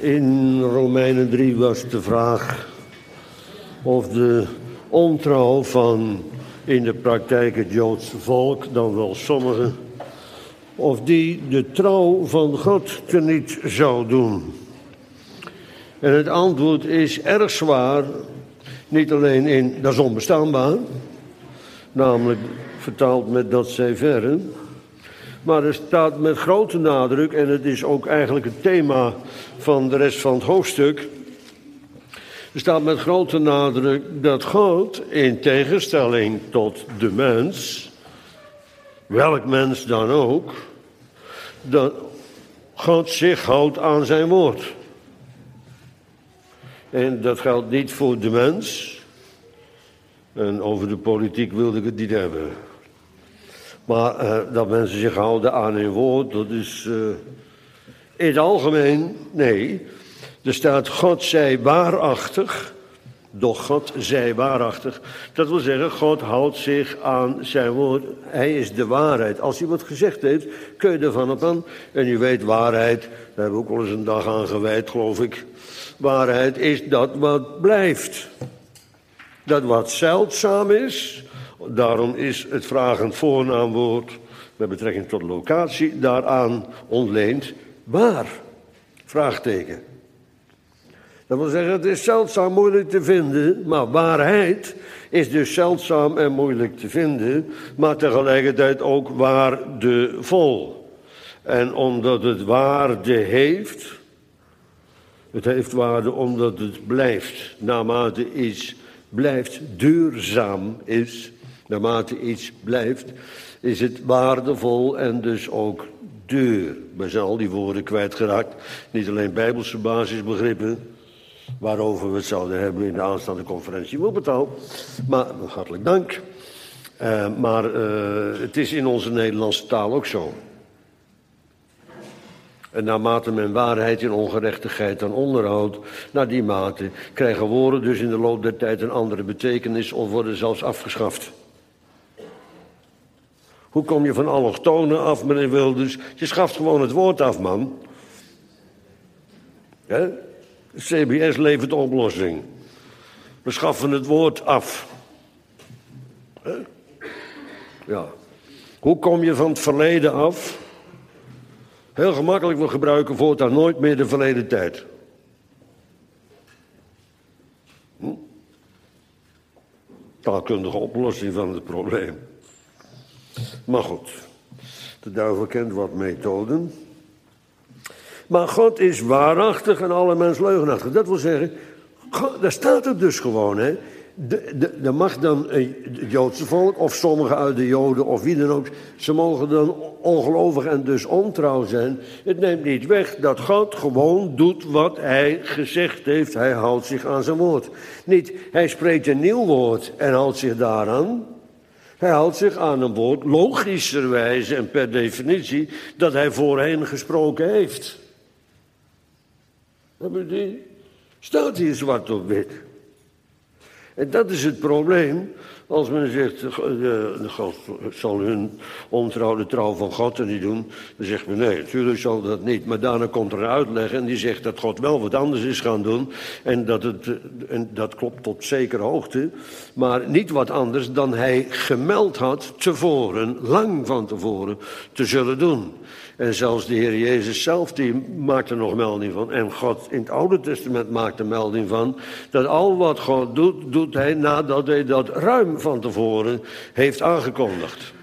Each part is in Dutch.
In Romeinen 3 was de vraag of de ontrouw van in de praktijk het Joodse volk, dan wel sommigen, of die de trouw van God teniet zou doen. En het antwoord is erg zwaar, niet alleen in, dat is onbestaanbaar, namelijk vertaald met dat zij verre, maar er staat met grote nadruk, en het is ook eigenlijk het thema van de rest van het hoofdstuk, er staat met grote nadruk dat God, in tegenstelling tot de mens, welk mens dan ook, dat God zich houdt aan zijn woord. En dat geldt niet voor de mens. En over de politiek wilde ik het niet hebben. Maar dat mensen zich houden aan hun woord, dat is in het algemeen, nee. Er staat God zij waarachtig, doch God zij waarachtig. Dat wil zeggen, God houdt zich aan zijn woord. Hij is de waarheid. Als hij wat gezegd heeft, kun je ervan op aan. En u weet, waarheid, daar hebben we ook wel eens een dag aan gewijd, geloof ik. Waarheid is dat wat blijft. Dat wat zeldzaam is. Daarom is het vragend voornaamwoord met betrekking tot locatie daaraan ontleend. Waar? Vraagteken. Dat wil zeggen, het is zeldzaam moeilijk te vinden, maar waarheid is dus zeldzaam en moeilijk te vinden, maar tegelijkertijd ook waardevol. En omdat het waarde heeft, het heeft waarde omdat het blijft, naarmate iets blijft, duurzaam is, naarmate iets blijft, is het waardevol en dus ook duur. We zijn al die woorden kwijtgeraakt, niet alleen bijbelse basisbegrippen, waarover we het zouden hebben in de aanstaande conferentie Wuppertal. Maar hartelijk dank. Maar het is in onze Nederlandse taal ook zo. En naarmate men waarheid en ongerechtigheid dan onderhoudt, naar die mate krijgen woorden dus in de loop der tijd een andere betekenis of worden zelfs afgeschaft. Hoe kom je van allochtonen af, meneer Wilders? Je schaft gewoon het woord af, man. Hè? CBS levert de oplossing. We schaffen het woord af. Ja. Hoe kom je van het verleden af? Heel gemakkelijk, we gebruiken voortaan nooit meer de verleden tijd. Taalkundige oplossing van het probleem. Maar goed, de duivel kent wat methoden. Maar God is waarachtig en alle mens leugenachtig. Dat wil zeggen, God, daar staat het dus gewoon, hè. Er mag dan het Joodse volk, of sommigen uit de Joden, of wie dan ook, ze mogen dan ongelovig en dus ontrouw zijn. Het neemt niet weg dat God gewoon doet wat hij gezegd heeft. Hij houdt zich aan zijn woord. Niet, hij spreekt een nieuw woord en houdt zich daaraan. Hij houdt zich aan een woord, logischerwijze en per definitie, dat hij voorheen gesproken heeft. Staat hier zwart op wit. En dat is het probleem. Als men zegt, God zal hun ontrouw de trouw van God niet doen. Dan zegt men, nee, natuurlijk zal dat niet. Maar daarna komt er een uitleg en die zegt dat God wel wat anders is gaan doen. En dat klopt tot zekere hoogte. Maar niet wat anders dan hij gemeld had tevoren, lang van tevoren, te zullen doen. En zelfs de Heer Jezus zelf, die maakt er nog melding van. En God in het Oude Testament maakt er melding van. Dat al wat God doet, doet hij nadat hij dat ruim van tevoren heeft aangekondigd.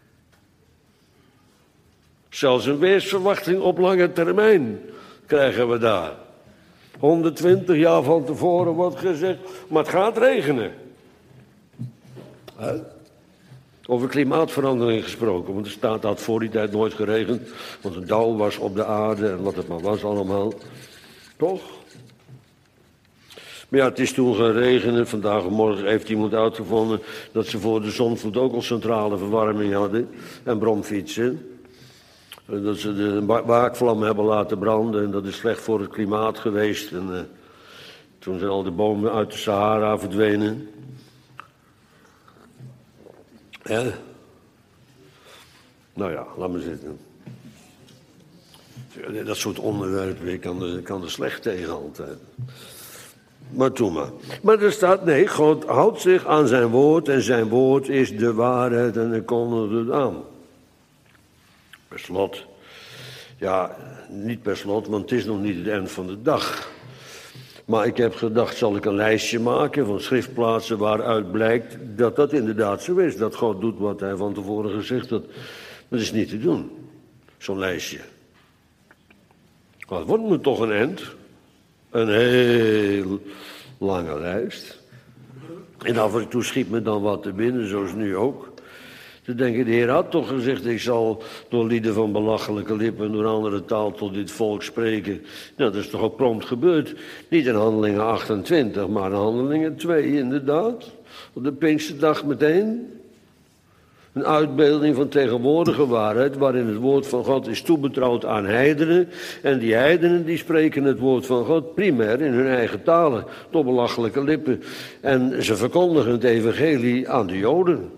Zelfs een weersverwachting op lange termijn krijgen we daar. 120 jaar van tevoren wordt gezegd, maar het gaat regenen. Over klimaatverandering gesproken, want er staat dat voor die tijd nooit geregend, want een dauw was op de aarde en wat het maar was allemaal. Toch? Maar ja, het is toen gaan regenen. Vandaag of morgen heeft iemand uitgevonden dat ze voor de zonvloed ook al centrale verwarming hadden en bromfietsen. En dat ze de waakvlam hebben laten branden en dat is slecht voor het klimaat geweest. En toen zijn al de bomen uit de Sahara verdwenen. Ja. Nou ja, laat maar zitten. Dat soort onderwerpen, ik kan er slecht tegen altijd. Maar toen maar. Maar er staat, nee, God houdt zich aan zijn woord en zijn woord is de waarheid en hij kondigt het aan. Per slot. Ja, niet per slot, want het is nog niet het eind van de dag. Maar ik heb gedacht, zal ik een lijstje maken van schriftplaatsen waaruit blijkt dat dat inderdaad zo is. Dat God doet wat hij van tevoren gezegd had. Dat is niet te doen, zo'n lijstje. Maar het wordt me toch een eind. Een heel lange lijst. En af en toe schiet me dan wat te binnen, zoals nu ook. Te denken, de Heer had toch gezegd, ik zal door lieden van belachelijke lippen en door andere taal tot dit volk spreken. Nou, dat is toch ook prompt gebeurd. Niet in Handelingen 28, maar in Handelingen 2 inderdaad. Op de Pinksterdag meteen. Een uitbeelding van tegenwoordige waarheid, waarin het woord van God is toebetrouwd aan heidenen. En die heidenen die spreken het woord van God primair in hun eigen talen, door belachelijke lippen. En ze verkondigen het evangelie aan de Joden.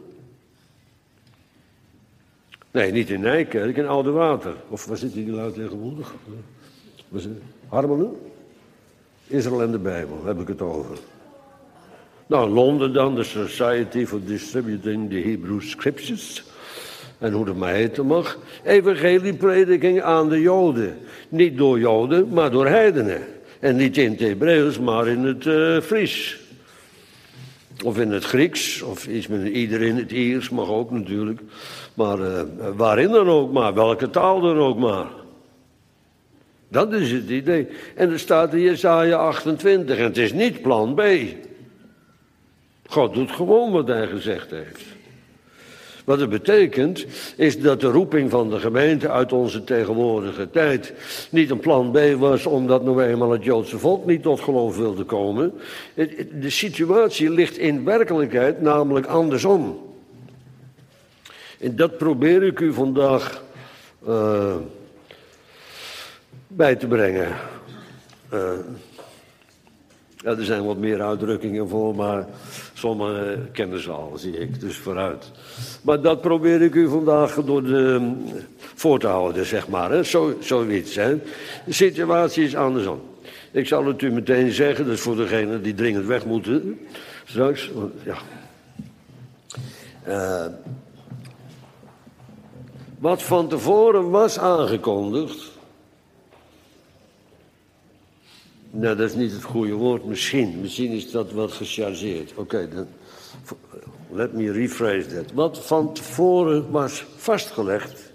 Nee, niet in Nijkerk, in Oudewater. Of waar zit die luid tegenwoordig? Harmelen? Israël en de Bijbel, heb ik het over. Nou, Londen dan, de Society for Distributing the Hebrew Scriptures. En hoe dat maar heten mag. Evangelieprediking aan de Joden. Niet door Joden, maar door heidenen. En niet in het Hebreeuws, maar in het Fries. Of in het Grieks, of iets met een ieder in het Iers, mag ook natuurlijk. Maar waarin dan ook maar, welke taal dan ook maar. Dat is het idee. En er staat in Jesaja 28, en het is niet plan B. God doet gewoon wat hij gezegd heeft. Wat het betekent, is dat de roeping van de gemeente uit onze tegenwoordige tijd niet een plan B was, omdat nou eenmaal het Joodse volk niet tot geloof wilde komen. De situatie ligt in werkelijkheid namelijk andersom. En dat probeer ik u vandaag bij te brengen. Ja, er zijn wat meer uitdrukkingen voor, maar sommige kennen ze al, zie ik, dus vooruit. Maar dat probeer ik u vandaag voor te houden, zeg maar, hè? Zoiets. Hè? De situatie is andersom. Ik zal het u meteen zeggen, dat is voor degenen die dringend weg moeten, straks. Ja. Wat van tevoren was aangekondigd. Nou, dat is niet het goede woord, misschien. Misschien is dat wat gechargeerd. Oké, dan let me rephrase that. Wat van tevoren was vastgelegd.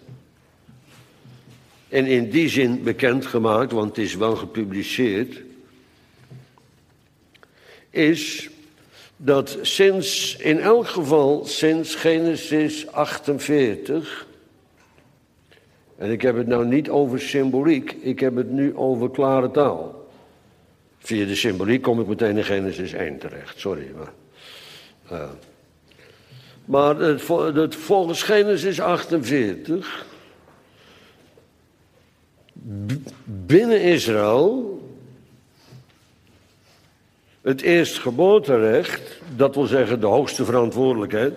En in die zin bekendgemaakt, want het is wel gepubliceerd. Is dat in elk geval sinds Genesis 48... En ik heb het nou niet over symboliek, ik heb het nu over klare taal. Via de symboliek kom ik meteen in Genesis 1 terecht, sorry. Maar volgens Genesis 48, binnen Israël, het eerstgeboorterecht, dat wil zeggen de hoogste verantwoordelijkheid,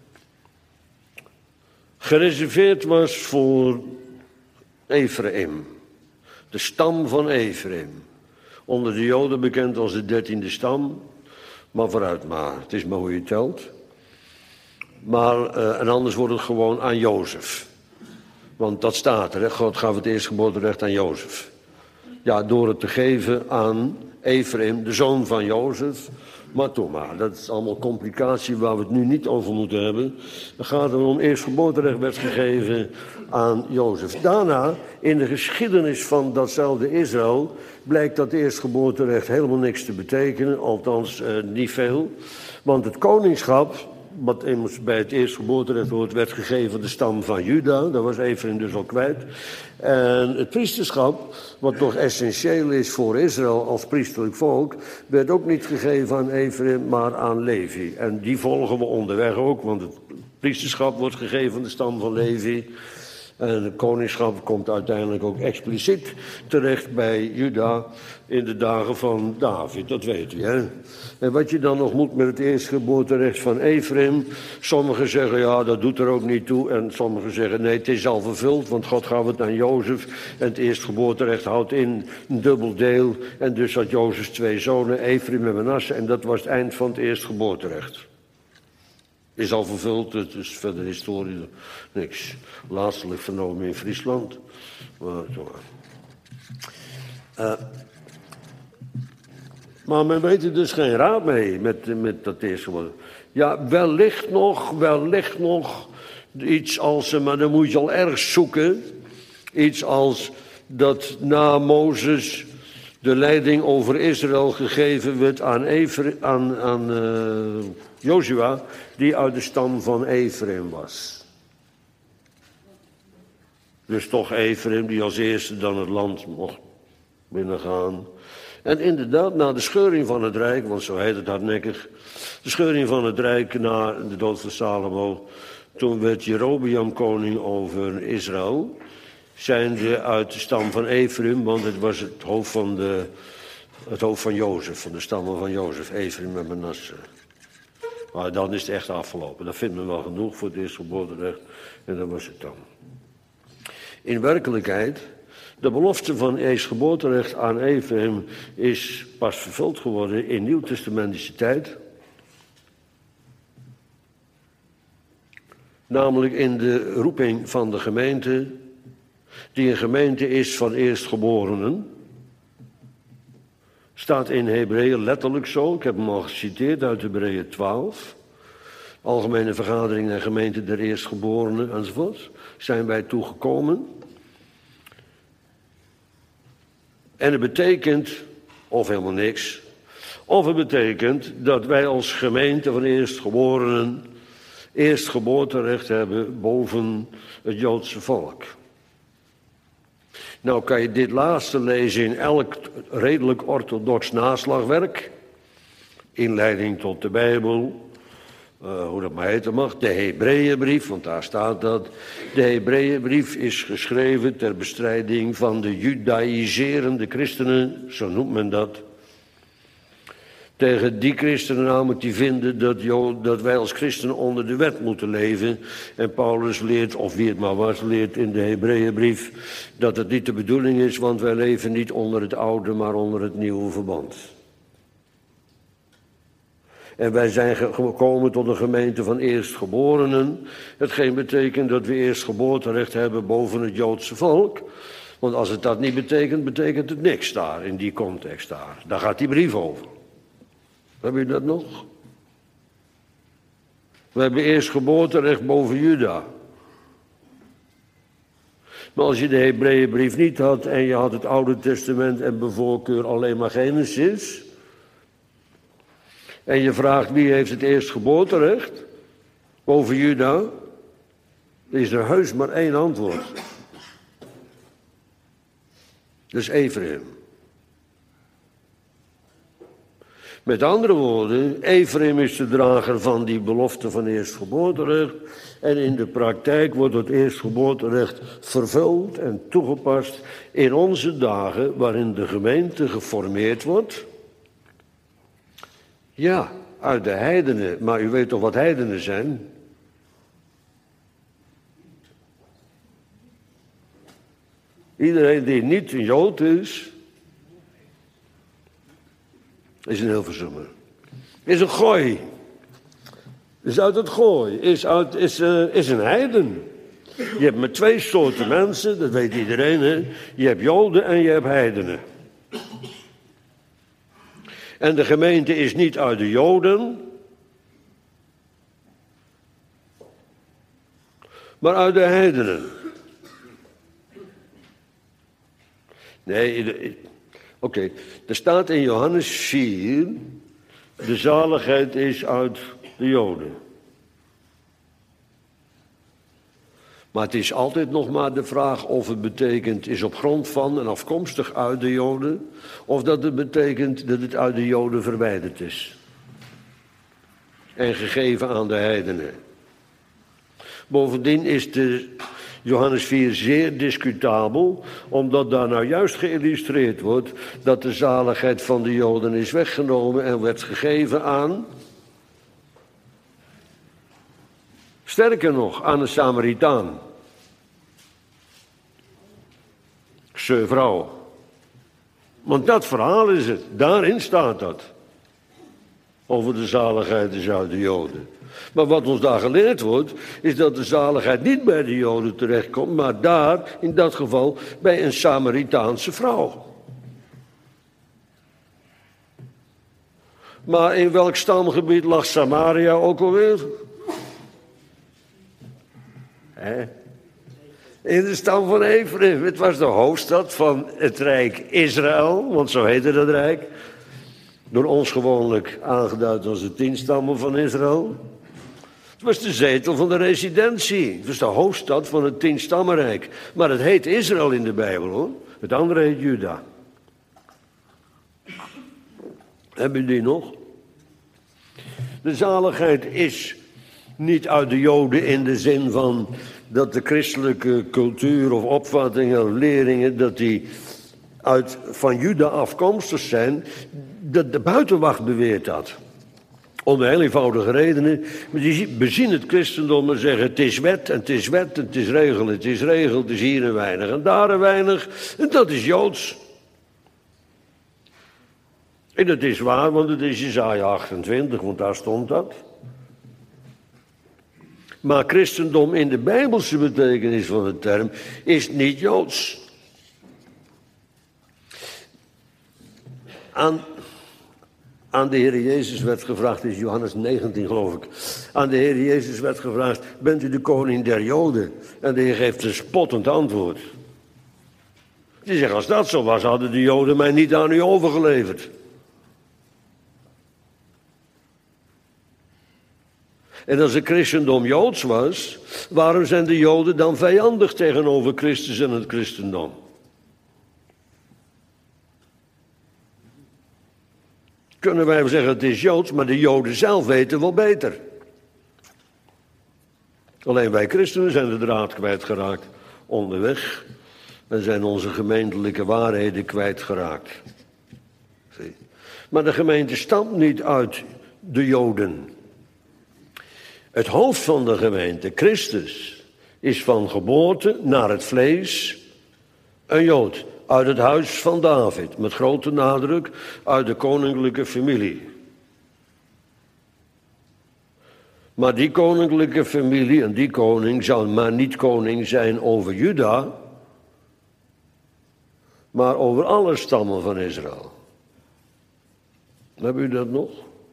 gereserveerd was voor Ephraim, de stam van Ephraim. Onder de Joden bekend als de 13e stam, maar vooruit maar, het is maar hoe je telt. Maar, en anders wordt het gewoon aan Jozef. Want dat staat er, hè? God gaf het eerstgeboorterecht aan Jozef. Ja, door het te geven aan Ephraim, de zoon van Jozef. Maar toch maar, dat is allemaal complicatie waar we het nu niet over moeten hebben. Dan gaat het om eerstgeboorterecht werd gegeven aan Jozef. Daarna, in de geschiedenis van datzelfde Israël, blijkt dat eerstgeboorterecht helemaal niks te betekenen. Althans, niet veel. Want het koningschap, wat immers bij het eerstgeboorterecht hoort, werd gegeven de stam van Juda. Dat was Ephraim dus al kwijt. En het priesterschap, wat toch essentieel is voor Israël als priesterlijk volk, werd ook niet gegeven aan Ephraim, maar aan Levi. En die volgen we onderweg ook, want het priesterschap wordt gegeven aan de stam van Levi. En het koningschap komt uiteindelijk ook expliciet terecht bij Juda in de dagen van David, dat weet u, hè. En wat je dan nog moet met het eerstgeboorterecht van Efraïm, sommigen zeggen ja, dat doet er ook niet toe. En sommigen zeggen nee, het is al vervuld, want God gaf het aan Jozef. En het eerstgeboorterecht houdt in een dubbel deel. En dus had Jozef 2 zonen, Efraïm en Manasse. En dat was het eind van het eerstgeboorterecht. Is al vervuld, het is verder historie niks. Laatstelijk vernomen in Friesland. Maar men weet er dus geen raad mee met dat eerstgeboorterecht. Ja, wellicht nog iets als, maar dan moet je al erg zoeken. Iets als dat na Mozes de leiding over Israël gegeven werd aan Jozua, die uit de stam van Efraïm was. Dus toch Efraïm die als eerste dan het land mocht binnengaan. En inderdaad, na de scheuring van het rijk, want zo heet het hardnekkig, de scheuring van het rijk na de dood van Salomo, toen werd Jerobeam koning over Israël, zijnde uit de stam van Efraïm, want het was het hoofd van Jozef, van de stammen van Jozef, Efraïm en Manasse. Maar dan is het echt afgelopen. Dat vindt men wel genoeg voor het eerstgeboorterecht en dat was het dan. In werkelijkheid, de belofte van eerstgeboorterecht aan Efraïm is pas vervuld geworden in nieuwtestamentische tijd. Namelijk in de roeping van de gemeente, die een gemeente is van eerstgeborenen. Staat in Hebreeën letterlijk zo, ik heb hem al geciteerd uit Hebreeën 12. Algemene vergadering en gemeente der eerstgeborenen enzovoort. Zijn wij toegekomen. En het betekent, of helemaal niks, of het betekent dat wij als gemeente van eerstgeborenen eerstgeboorterecht hebben boven het Joodse volk. Nou kan je dit laatste lezen in elk redelijk orthodox naslagwerk. Inleiding tot de Bijbel, hoe dat maar heten mag. De Hebreeënbrief, want daar staat dat. De Hebreeënbrief is geschreven ter bestrijding van de judaïserende christenen, zo noemt men dat. Tegen die christenen namelijk die vinden dat wij als christenen onder de wet moeten leven. En Paulus leert, of wie het maar was, leert in de Hebreeënbrief dat het niet de bedoeling is, want wij leven niet onder het oude, maar onder het nieuwe verband. En wij zijn gekomen tot een gemeente van eerstgeborenen. Hetgeen betekent dat we eerstgeboorterecht hebben boven het Joodse volk. Want als het dat niet betekent, betekent het niks daar, in die context daar. Daar gaat die brief over. Heb je dat nog? We hebben eerstgeboorterecht boven Juda. Maar als je de Hebreeënbrief niet had en je had het Oude Testament en bij voorkeur alleen maar Genesis, en je vraagt wie heeft het eerstgeboorterecht boven Juda, dan is er heus maar één antwoord. Dat is Efraïm. Met andere woorden, Efraïm is de drager van die belofte van eerstgeboorterecht. En in de praktijk wordt het eerstgeboorterecht vervuld en toegepast in onze dagen waarin de gemeente geformeerd wordt. Ja, uit de heidenen, maar u weet toch wat heidenen zijn? Iedereen die niet een Jood is een Hilversummer. Is een gooi. Is uit het gooi. Is een heiden. Je hebt maar 2 soorten mensen, dat weet iedereen. Hè? Je hebt Joden en je hebt heidenen. En de gemeente is niet uit de Joden, maar uit de heidenen. Nee, oké. Er staat in Johannes 4, de zaligheid is uit de Joden. Maar het is altijd nog maar de vraag of het betekent, is op grond van en afkomstig uit de Joden, of dat het betekent dat het uit de Joden verwijderd is. En gegeven aan de heidenen. Bovendien Johannes 4 zeer discutabel, omdat daar nou juist geïllustreerd wordt dat de zaligheid van de Joden is weggenomen en werd gegeven aan, sterker nog, aan een Samaritaan. Zijn vrouw. Want dat verhaal is het, daarin staat dat. Over de zaligheid is uit de Joden. Maar wat ons daar geleerd wordt, is dat de zaligheid niet bij de Joden terechtkomt, maar daar, in dat geval, bij een Samaritaanse vrouw. Maar in welk stamgebied lag Samaria ook alweer? In de stam van Ephraim. Het was de hoofdstad van het rijk Israël, want zo heette dat rijk. Door ons gewoonlijk aangeduid als de 10 stammen van Israël. Het was de zetel van de residentie. Het was de hoofdstad van het 10-stammenrijk. Maar het heet Israël in de Bijbel, hoor. Het andere heet Juda. Hebben jullie die nog? De zaligheid is niet uit de Joden in de zin van dat de christelijke cultuur of opvattingen of leringen, dat die van Juda afkomstig zijn. Dat de buitenwacht beweert dat. Om heel eenvoudige redenen. Maar die bezien het christendom en zeggen: het is wet en het is wet en het is regel. Het is regel, het is hier een weinig en daar een weinig. En dat is Joods. En dat is waar, want het is Jesaja 28, want daar stond dat. Maar christendom in de bijbelse betekenis van de term is niet Joods. Aan de Heer Jezus werd gevraagd, is Johannes 19 geloof ik. Aan de Heer Jezus werd gevraagd: bent u de koning der Joden? En de Heer geeft een spottend antwoord. Die zegt: als dat zo was, hadden de Joden mij niet aan u overgeleverd. En als het christendom Joods was, waarom zijn de Joden dan vijandig tegenover Christus en het christendom? Kunnen wij zeggen: het is Joods, maar de Joden zelf weten wel beter. Alleen wij christenen zijn de draad kwijtgeraakt onderweg en zijn onze gemeentelijke waarheden kwijtgeraakt. Zie. Maar de gemeente stamt niet uit de Joden. Het hoofd van de gemeente, Christus, is van geboorte naar het vlees een Jood. Uit het huis van David, met grote nadruk, uit de koninklijke familie. Maar die koninklijke familie en die koning zal maar niet koning zijn over Juda, maar over alle stammen van Israël. Hebben u dat nog?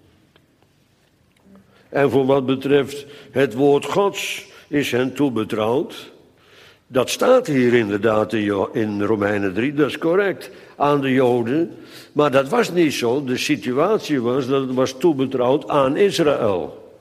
En voor wat betreft het woord Gods is hen toebetrouwd. Dat staat hier inderdaad in Romeinen 3, dat is correct, aan de Joden. Maar dat was niet zo. De situatie was dat het was toebetrouwd aan Israël.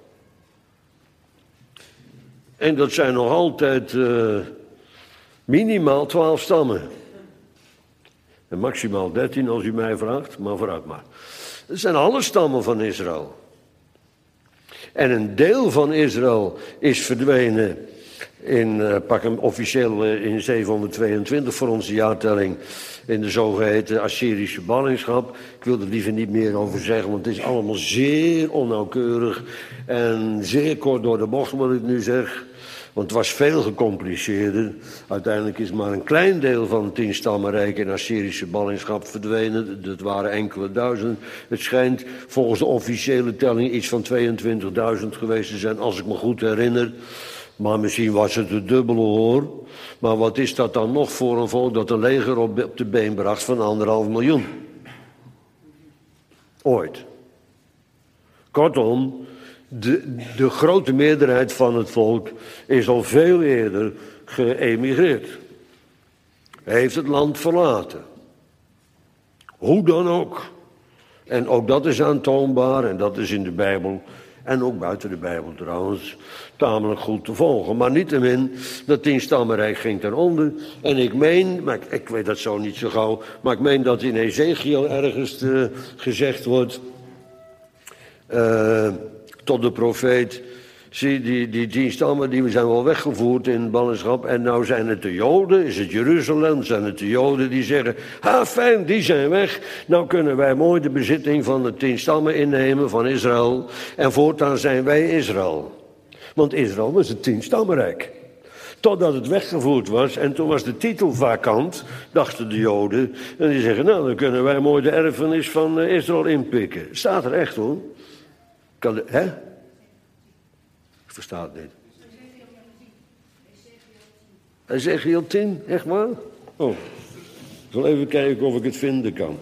En dat zijn nog altijd minimaal 12 stammen. En maximaal 13 als u mij vraagt, maar vooruit maar. Dat zijn alle stammen van Israël. En een deel van Israël is verdwenen pak hem officieel in 722 voor onze jaartelling, in de zogeheten Assyrische ballingschap. Ik wil er liever niet meer over zeggen, want het is allemaal zeer onnauwkeurig en zeer kort door de bocht wat ik nu zeg. Want het was veel gecompliceerder. Uiteindelijk is maar een klein deel van het 10-stammenrijk in Assyrische ballingschap verdwenen. Dat waren enkele duizenden. Het schijnt volgens de officiële telling iets van 22.000 geweest te zijn, als ik me goed herinner. Maar misschien was het het dubbele, hoor. Maar wat is dat dan nog voor een volk dat een leger op de been bracht van 1,5 miljoen? Ooit. Kortom, de grote meerderheid van het volk is al veel eerder geëmigreerd. Heeft het land verlaten. Hoe dan ook. En ook dat is aantoonbaar en dat is in de Bijbel en ook buiten de Bijbel trouwens tamelijk goed te volgen. Maar niettemin, dat 10-stammenrijk ging ten onder. En ik meen, maar ik weet dat zo niet zo gauw, maar ik meen dat in Ezekiel ergens gezegd wordt tot de profeet: Zie, die 10 stammen die zijn wel weggevoerd in ballingschap. En nou zijn het de Joden, is het Jeruzalem, zijn het de Joden die zeggen... fijn, die zijn weg. Nou kunnen wij mooi de bezitting van de 10 stammen innemen van Israël. En voortaan zijn wij Israël. Want Israël was het 10 stammenrijk. Totdat het weggevoerd was en toen was de titel vakant, dachten de Joden. En die zeggen, nou dan kunnen wij mooi de erfenis van Israël inpikken. Staat er echt hoor. Hè? Ik versta het niet. Ezechiel 10, echt waar? Oh, ik zal even kijken of ik het vinden kan.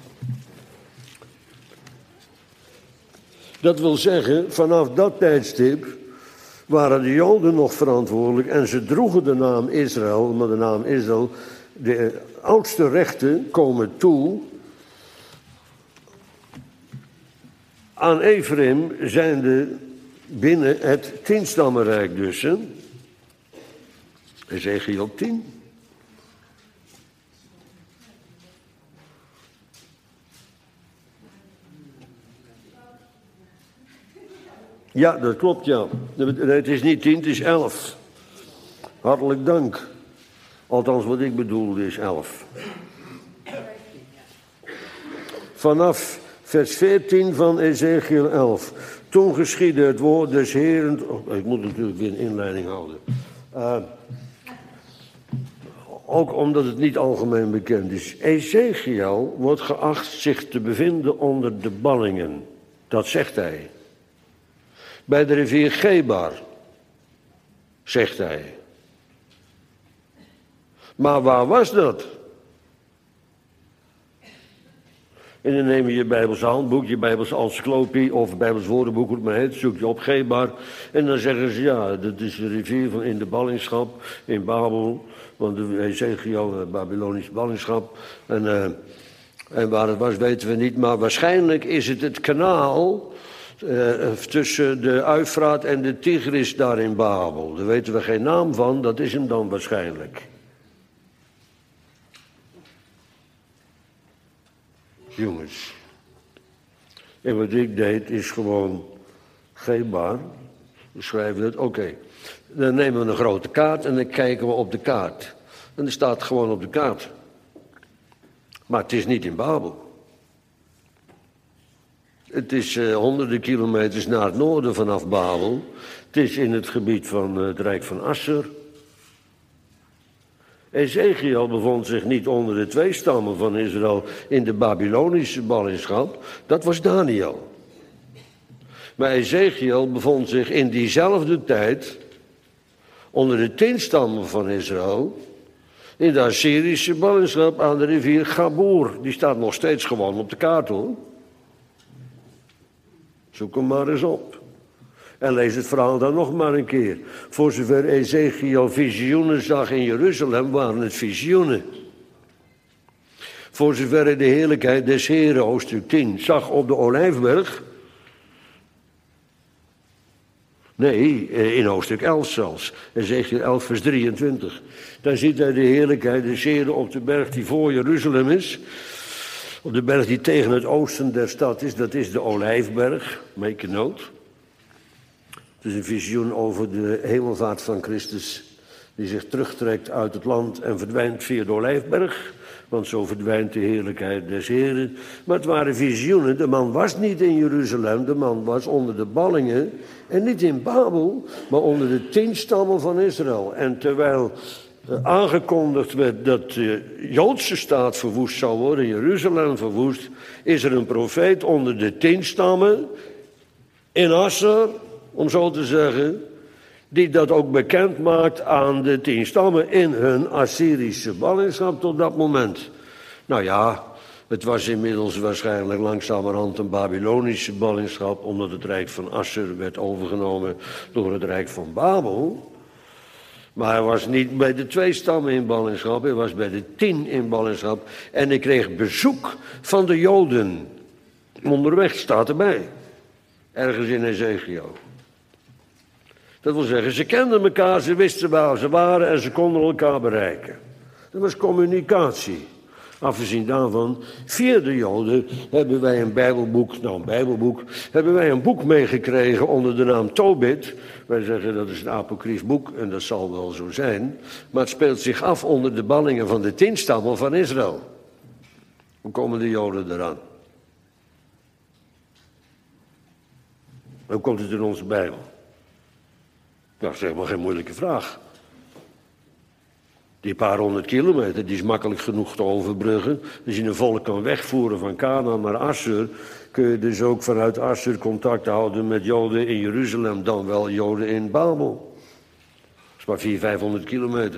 Dat wil zeggen, vanaf dat tijdstip waren de Joden nog verantwoordelijk en ze droegen de naam Israël, maar de naam Israël, de oudste rechten komen toe aan Ephraim, zijnde binnen het 10-stammenrijk dus. Hè? Ezechiel 10. Ja, dat klopt, ja. Het is niet 10, het is 11. Hartelijk dank. Althans, wat ik bedoelde is 11. Vanaf vers 14 van Ezechiel 11. Toen geschiedde het woord des Heeren... Oh, ik moet natuurlijk weer een inleiding houden. Ook omdat het niet algemeen bekend is. Ezechiel wordt geacht zich te bevinden onder de ballingen. Dat zegt hij. Bij de rivier Gebar, zegt hij. Maar waar was dat? En dan neem je je Bijbels handboek, je Bijbels encyclopie of Bijbels woordenboek, hoe het maar heet, zoek je op Gebar. En dan zeggen ze, ja, dat is de rivier van in de ballingschap in Babel. Want de Ezechiel, Babylonisch ballingschap. En waar het was weten we niet, maar waarschijnlijk is het kanaal... tussen de Uifraat en de Tigris daar in Babel. Daar weten we geen naam van, dat is hem dan waarschijnlijk. Jongens. En wat ik deed is gewoon Gebar. We schrijven het, oké. Dan nemen we een grote kaart en dan kijken we op de kaart. En er staat gewoon op de kaart. Maar het is niet in Babel. Het is honderden kilometers naar het noorden vanaf Babel. Het is in het gebied van het Rijk van Assur. Ezechiel bevond zich niet onder de 2 stammen van Israël in de Babylonische ballingschap. Dat was Daniel. Maar Ezechiel bevond zich in diezelfde tijd onder de 10 stammen van Israël in de Assyrische ballingschap aan de rivier Gaboor. Die staat nog steeds gewoon op de kaart hoor. Zoek hem maar eens op. En lees het verhaal dan nog maar een keer. Voor zover Ezechiel visioenen zag in Jeruzalem, waren het visioenen. Voor zover hij de heerlijkheid des Heren, hoofdstuk 10, zag op de Olijfberg. Nee, in hoofdstuk 11 zelfs. Ezechiel 11 vers 23. Daar ziet hij de heerlijkheid des Heren op de berg die voor Jeruzalem is. Op de berg die tegen het oosten der stad is, dat is de Olijfberg. Make a note. Het is een visioen over de hemelvaart van Christus, die zich terugtrekt uit het land en verdwijnt via de Olijfberg. Want zo verdwijnt de heerlijkheid des Heren. Maar het waren visioenen. De man was niet in Jeruzalem, de man was onder de ballingen. En niet in Babel, maar onder de 10 stammen van Israël. En terwijl aangekondigd werd dat de Joodse staat verwoest zou worden, Jeruzalem verwoest, is er een profeet onder de 10 stammen in Assur, om zo te zeggen, die dat ook bekend maakt aan de 10 stammen in hun Assyrische ballingschap tot dat moment. Nou ja, het was inmiddels waarschijnlijk langzamerhand een Babylonische ballingschap, omdat het rijk van Assur werd overgenomen door het rijk van Babel. Maar hij was niet bij de 2 stammen in ballingschap, hij was bij de 10 in ballingschap. En hij kreeg bezoek van de Joden. Onderweg staat erbij. Ergens in Ezechiel. Dat wil zeggen, ze kenden elkaar, ze wisten waar ze waren en ze konden elkaar bereiken. Dat was communicatie. Afgezien daarvan, via de Joden hebben wij een boek meegekregen onder de naam Tobit. Wij zeggen dat is een apocrief boek en dat zal wel zo zijn. Maar het speelt zich af onder de ballingen van de 10 stammen van Israël. Hoe komen de Joden eraan? Hoe komt het in onze Bijbel? Nou, zeg maar geen moeilijke vraag. Die paar 100 kilometer, die is makkelijk genoeg te overbruggen. Als je een volk kan wegvoeren van Canaan naar Assur, kun je dus ook vanuit Assur contact houden met Joden in Jeruzalem, dan wel Joden in Babel. Dat is maar 400-500 kilometer.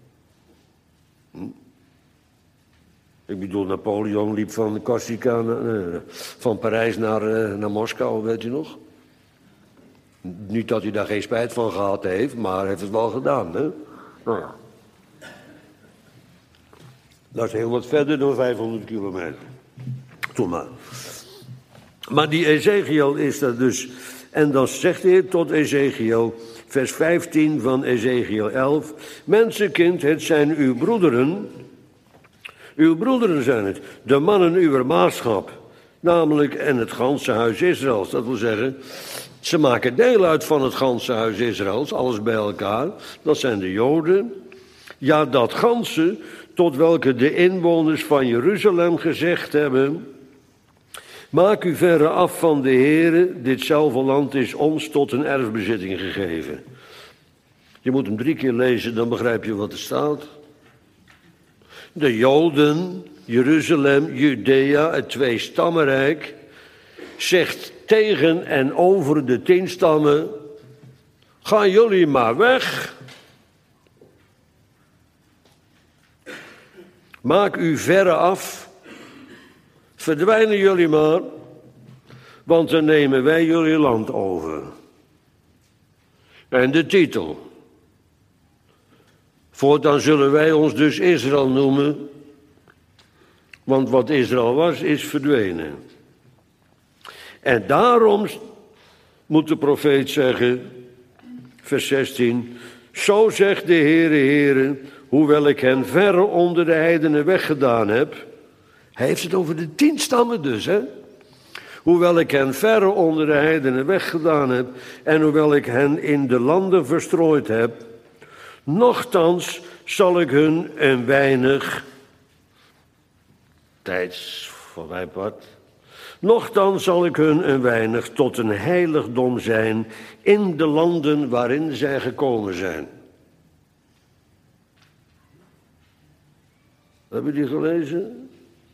Ik bedoel, Napoleon liep van Corsica, van Parijs naar Moskou, weet u nog? Niet dat hij daar geen spijt van gehad heeft, maar hij heeft het wel gedaan, hè? Nou ja. Dat is heel wat verder dan 500 kilometer. Toen maar. Maar die Ezekiel is dat dus. En dan zegt hij tot Ezekiel, vers 15 van Ezekiel 11. Mensenkind, het zijn uw broederen. Uw broederen zijn het. De mannen uw maatschap. Namelijk en het ganse huis Israëls. Dat wil zeggen, ze maken deel uit van het ganse huis Israëls. Alles bij elkaar. Dat zijn de Joden. Ja, dat ganse, tot welke de inwoners van Jeruzalem gezegd hebben: maak u verre af van de Heere, ditzelfde land is ons tot een erfbezitting gegeven. Je moet hem 3 keer lezen, dan begrijp je wat er staat. De Joden, Jeruzalem, Judea, het 2-stammenrijk, zegt tegen en over de 10 stammen: gaan jullie maar weg. Maak u verre af, verdwijnen jullie maar, want dan nemen wij jullie land over. En de titel. Voortaan zullen wij ons dus Israël noemen, want wat Israël was, is verdwenen. En daarom moet de profeet zeggen, vers 16, zo zegt de Heere, hoewel ik hen verre onder de heidenen weggedaan heb. Hij heeft het over de 10 stammen dus, hè. Hoewel ik hen verre onder de heidenen weggedaan heb, en hoewel ik hen in de landen verstrooid heb, nochtans zal ik hun een weinig, tijds van mijn part, nochtans zal ik hun een weinig tot een heiligdom zijn in de landen waarin zij gekomen zijn. Hebben jullie gelezen?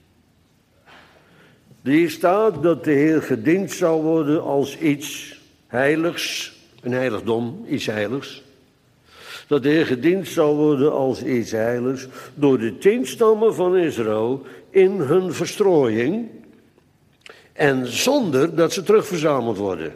Hier staat dat de Heer gediend zou worden als iets heiligs, een heiligdom, iets heiligs. Dat de Heer gediend zou worden als iets heiligs door de 10 stammen van Israël in hun verstrooiing en zonder dat ze terugverzameld worden.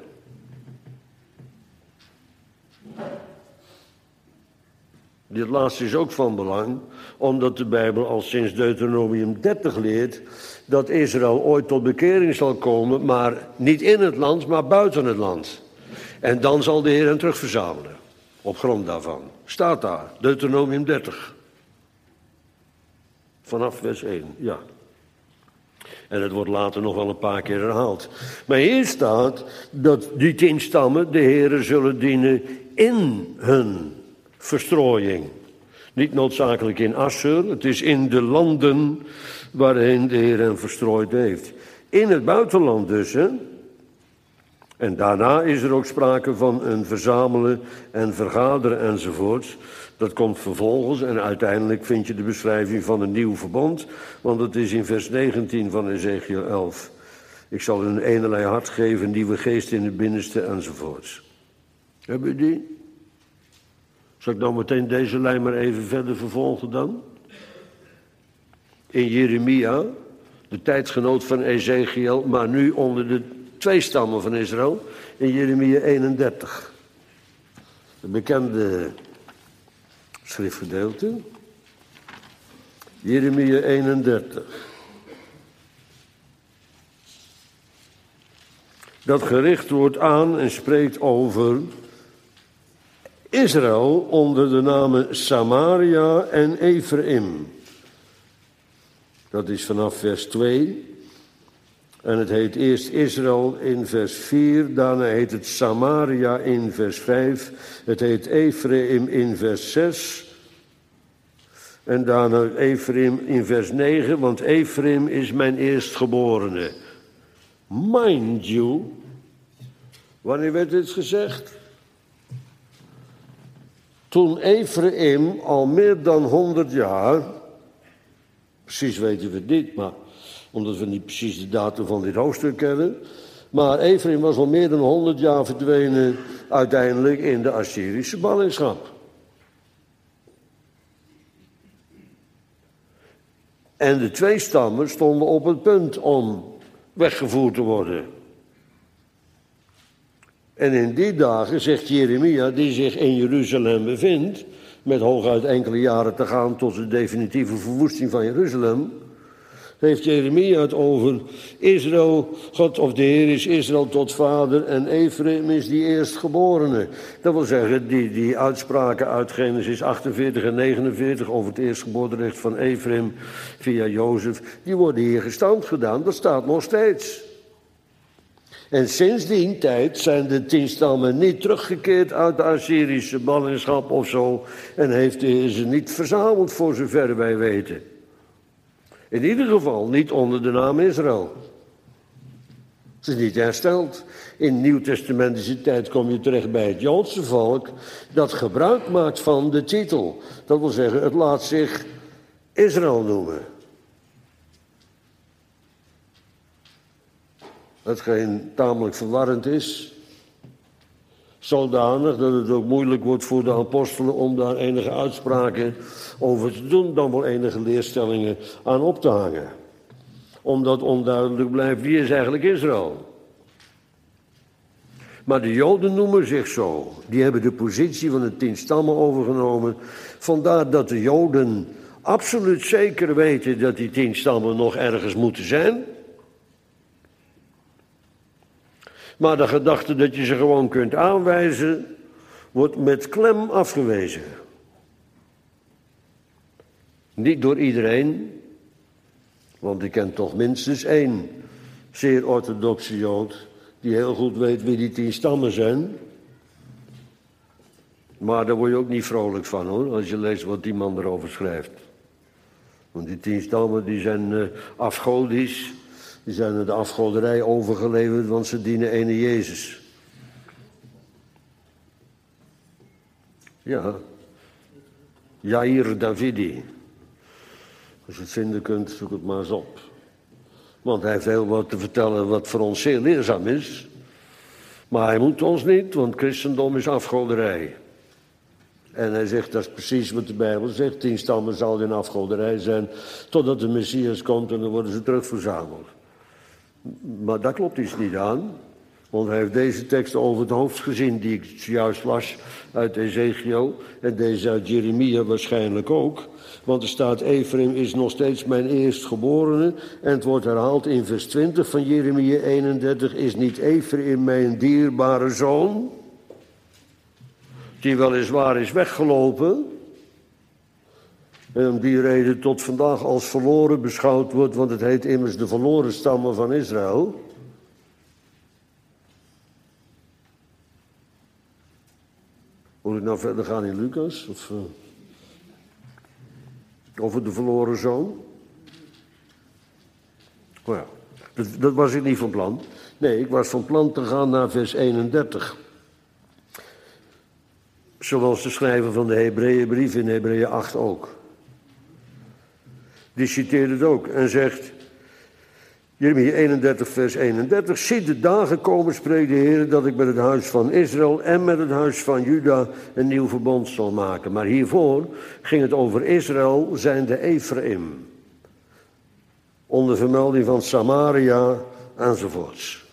Dit laatste is ook van belang, omdat de Bijbel al sinds Deuteronomium 30 leert dat Israël ooit tot bekering zal komen, maar niet in het land, maar buiten het land. En dan zal de Heer hen terugverzamelen, op grond daarvan. Staat daar, Deuteronomium 30. Vanaf vers 1, ja. En het wordt later nog wel een paar keer herhaald. Maar hier staat dat die 10 stammen de Heere zullen dienen in hun verstrooiing. Niet noodzakelijk in Assur, het is in de landen waarin de Heer hen verstrooid heeft. In het buitenland dus, hè. En daarna is er ook sprake van een verzamelen en vergaderen enzovoorts. Dat komt vervolgens en uiteindelijk vind je de beschrijving van een nieuw verbond. Want het is in vers 19 van Ezekiel 11. Ik zal hun een enerlei hart geven, een nieuwe geest in het binnenste enzovoorts. Hebben jullie die? Zal ik dan meteen deze lijn maar even verder vervolgen dan? In Jeremia, de tijdgenoot van Ezekiel, maar nu onder de 2 stammen van Israël, in Jeremia 31. Een bekende schriftgedeelte. Jeremia 31. Dat gericht wordt aan en spreekt over Israël onder de namen Samaria en Ephraim. Dat is vanaf vers 2. En het heet eerst Israël in vers 4. Daarna heet het Samaria in vers 5. Het heet Ephraim in vers 6. En daarna Ephraim in vers 9. Want Ephraim is mijn eerstgeborene. Mind you. Wanneer werd dit gezegd? Toen Ephraim al meer dan 100 jaar, precies weten we het niet, maar omdat we niet precies de datum van dit hoofdstuk kennen, maar Ephraim was al meer dan 100 jaar verdwenen uiteindelijk in de Assyrische ballingschap. En de 2 stammen stonden op het punt om weggevoerd te worden. En in die dagen, zegt Jeremia, die zich in Jeruzalem bevindt, met hooguit enkele jaren te gaan tot de definitieve verwoesting van Jeruzalem, heeft Jeremia het over Israël, God of de Heer is Israël tot vader en Ephraim is die eerstgeborene. Dat wil zeggen, die uitspraken uit Genesis 48 en 49 over het eerstgeboorterecht van Ephraim via Jozef, die worden hier gestand gedaan, dat staat nog steeds. En sinds die tijd zijn de 10 stammen niet teruggekeerd uit de Assyrische ballingschap of zo. En heeft ze niet verzameld voor zover wij weten. In ieder geval niet onder de naam Israël. Het is niet hersteld. In nieuwtestamentische tijd kom je terecht bij het Joodse volk dat gebruik maakt van de titel. Dat wil zeggen, het laat zich Israël noemen. Hetgeen tamelijk verwarrend is, zodanig dat het ook moeilijk wordt voor de apostelen om daar enige uitspraken over te doen, dan wel enige leerstellingen aan op te hangen. Omdat onduidelijk blijft, wie is eigenlijk Israël? Maar de Joden noemen zich zo. Die hebben de positie van de 10 stammen overgenomen. Vandaar dat de Joden absoluut zeker weten dat die 10 stammen nog ergens moeten zijn. Maar de gedachte dat je ze gewoon kunt aanwijzen, wordt met klem afgewezen. Niet door iedereen, want ik ken toch minstens 1 zeer orthodoxe Jood die heel goed weet wie die 10 stammen zijn. Maar daar word je ook niet vrolijk van, hoor, als je leest wat die man erover schrijft. Want die 10 stammen die zijn afgodisch. Die zijn aan de afgoderij overgeleverd, want ze dienen ene Jezus. Ja. Jair Davidi. Als je het vinden kunt, zoek het maar eens op. Want hij heeft heel wat te vertellen wat voor ons zeer leerzaam is. Maar hij moet ons niet, want christendom is afgoderij. En hij zegt, dat is precies wat de Bijbel zegt. 10 stammen zal in afgoderij zijn, totdat de Messias komt en dan worden ze terugverzameld. Maar daar klopt iets niet aan, want hij heeft deze tekst over het hoofd gezien die ik juist las uit Ezekiel en deze uit Jeremia waarschijnlijk ook. Want er staat, Ephraim is nog steeds mijn eerstgeborene en het wordt herhaald in vers 20 van Jeremia 31, is niet Ephraim mijn dierbare zoon, die weliswaar is weggelopen en om die reden tot vandaag als verloren beschouwd wordt, want het heet immers de verloren stammen van Israël. Moet ik nou verder gaan in Lucas? Of over de verloren zoon? Nou ja, dat was ik niet van plan. Nee, ik was van plan te gaan naar vers 31. Zoals de schrijver van de Hebreeënbrief in Hebreeën 8 ook. Die citeert het ook en zegt, Jeremia 31 vers 31, zie de dagen komen, spreekt de Heer, dat ik met het huis van Israël en met het huis van Juda een nieuw verbond zal maken. Maar hiervoor ging het over Israël, zijnde Ephraim. Onder vermelding van Samaria enzovoorts.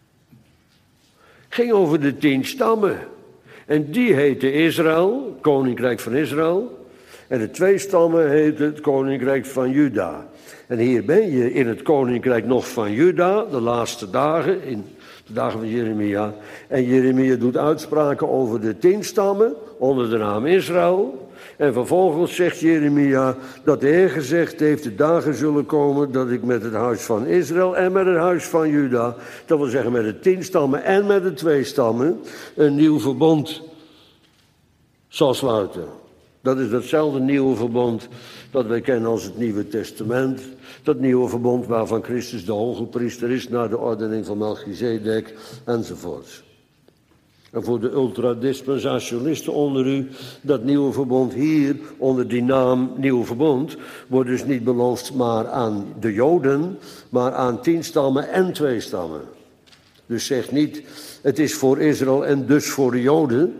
Ging over de 10 stammen. En die heette Israël, koninkrijk van Israël. En de 2 stammen heten het koninkrijk van Juda. En hier ben je in het koninkrijk nog van Juda, de laatste dagen, in de dagen van Jeremia. En Jeremia doet uitspraken over de 10 stammen, onder de naam Israël. En vervolgens zegt Jeremia dat de Heer gezegd heeft, de dagen zullen komen dat ik met het huis van Israël en met het huis van Juda, dat wil zeggen met de 10 stammen en met de 2 stammen, een nieuw verbond zal sluiten. Dat is datzelfde nieuwe verbond dat wij kennen als het Nieuwe Testament. Dat nieuwe verbond waarvan Christus de hoge priester is naar de ordening van Melchizedek enzovoort. En voor de ultradispensationalisten onder u, dat nieuwe verbond hier onder die naam nieuwe verbond wordt dus niet beloofd maar aan de Joden, maar aan 10 stammen en 2 stammen. Dus zeg niet, het is voor Israël en dus voor de Joden.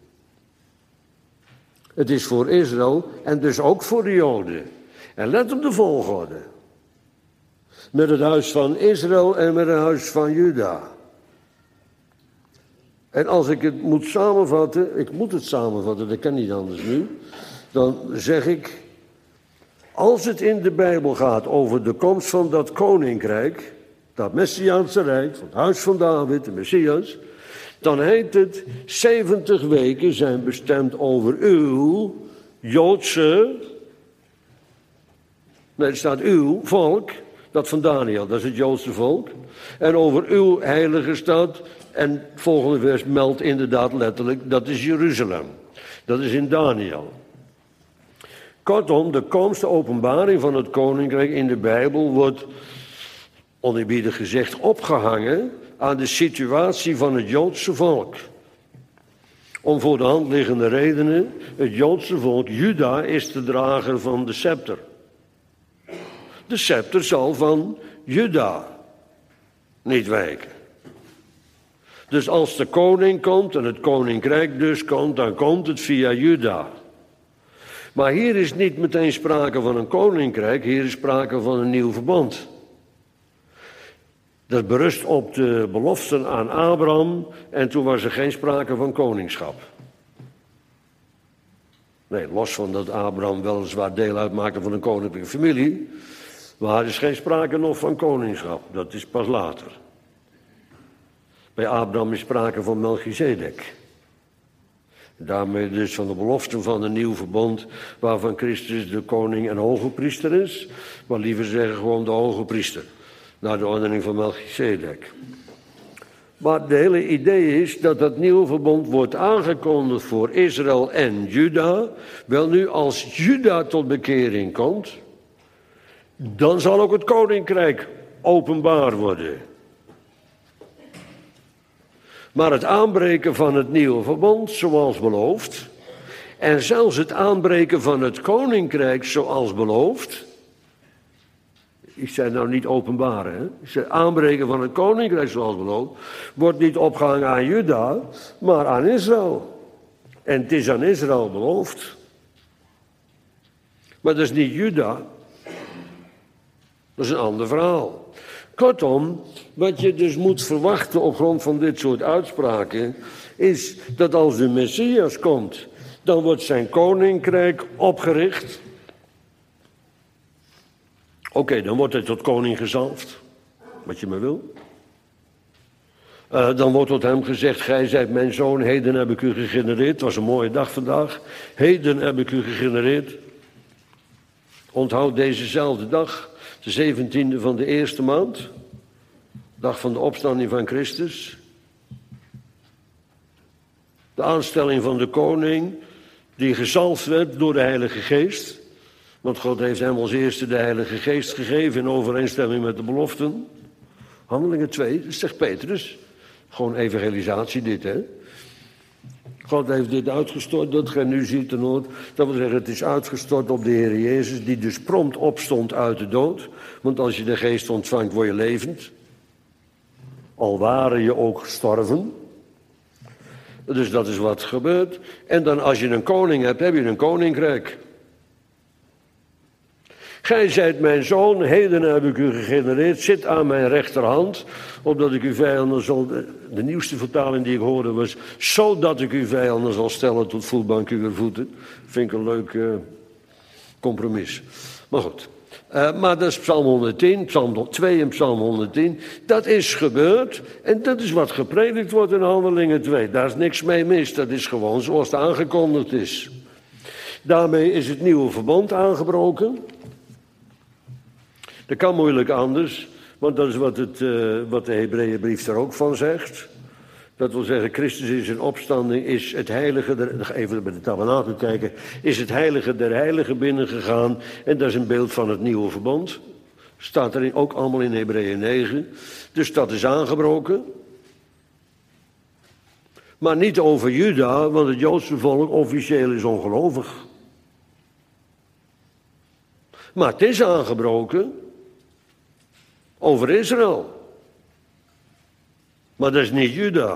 Het is voor Israël en dus ook voor de Joden. En let op de volgorde. Met het huis van Israël en met het huis van Juda. En als ik het moet samenvatten, ik moet het samenvatten, dat kan niet anders nu. Dan zeg ik, als het in de Bijbel gaat over de komst van dat koninkrijk, dat Messiaanse rijk, van het huis van David, de Messias, dan heet het 70 weken zijn bestemd over uw Joodse, nee, er staat uw volk, dat van Daniel, dat is het Joodse volk. En over uw heilige stad, en het volgende vers meldt inderdaad letterlijk, dat is Jeruzalem. Dat is in Daniel. Kortom, de komst, de openbaring van het koninkrijk in de Bijbel wordt, oneerbiedig gezegd, opgehangen aan de situatie van het Joodse volk. Om voor de hand liggende redenen, het Joodse volk, Juda, is de drager van de scepter. De scepter zal van Juda niet wijken. Dus als de koning komt en het koninkrijk dus komt, dan komt het via Juda. Maar hier is niet meteen sprake van een koninkrijk, hier is sprake van een nieuw verbond. Dat berust op de beloften aan Abraham en toen was er geen sprake van koningschap. Nee, los van dat Abraham weliswaar deel uitmaakte van een koninklijke familie, maar er is geen sprake nog van koningschap, dat is pas later. Bij Abraham is sprake van Melchizedek. Daarmee dus van de beloften van een nieuw verbond waarvan Christus de koning en hoge priester is, maar liever zeggen gewoon de hoge priester, naar de ordening van Melchizedek. Maar de hele idee is dat dat nieuwe verbond wordt aangekondigd voor Israël en Juda. Wel nu, als Juda tot bekering komt, dan zal ook het koninkrijk openbaar worden. Maar het aanbreken van het nieuwe verbond, zoals beloofd, en zelfs het aanbreken van het koninkrijk, zoals beloofd, ik zei nou niet openbaar, hè? Ik zei aanbreken van het koninkrijk, zoals beloofd, wordt niet opgehangen aan Juda, maar aan Israël. En het is aan Israël beloofd. Maar dat is niet Juda. Dat is een ander verhaal. Kortom, wat je dus moet verwachten op grond van dit soort uitspraken, is dat als de Messias komt, dan wordt zijn koninkrijk opgericht. Oké, dan wordt hij tot koning gezalfd, wat je maar wil. Dan wordt tot hem gezegd, gij zijt mijn zoon, heden heb ik u gegenereerd. Het was een mooie dag vandaag. Heden heb ik u gegenereerd. Onthoud dezezelfde dag, de 17e van de eerste maand, dag van de opstanding van Christus. De aanstelling van de koning, die gezalfd werd door de Heilige Geest. Want God heeft hem als eerste de Heilige Geest gegeven in overeenstemming met de beloften. Handelingen 2, dat zegt Petrus. Gewoon evangelisatie dit, hè. God heeft dit uitgestort, dat gij nu ziet en hoort. Dat wil zeggen, het is uitgestort op de Heer Jezus, die dus prompt opstond uit de dood. Want als je de Geest ontvangt, word je levend. Al waren je ook gestorven. Dus dat is wat gebeurt. En dan als je een koning hebt, heb je een koninkrijk. Gij zijt mijn zoon, heden heb ik u gegenereerd, zit aan mijn rechterhand, opdat ik uw vijanden zal, de nieuwste vertaling die ik hoorde was, zodat ik uw vijanden zal stellen tot voetbank uw voeten. Vind ik een leuk compromis. Maar goed, maar dat is Psalm 110, Psalm 2 en Psalm 110. Dat is gebeurd en dat is wat gepredikt wordt in Handelingen 2. Daar is niks mee mis, dat is gewoon zoals het aangekondigd is. Daarmee is het nieuwe verbond aangebroken. Dat kan moeilijk anders, want dat is wat de Hebreeënbrief er ook van zegt. Dat wil zeggen, Christus in zijn opstanding is het heilige, even bij de tabernakel kijken, is het heilige der heiligen binnengegaan. En dat is een beeld van het nieuwe verbond. Staat er ook allemaal in Hebreeën 9. Dus dat is aangebroken. Maar niet over Juda, want het Joodse volk officieel is ongelovig. Maar het is aangebroken over Israël. Maar dat is niet Juda.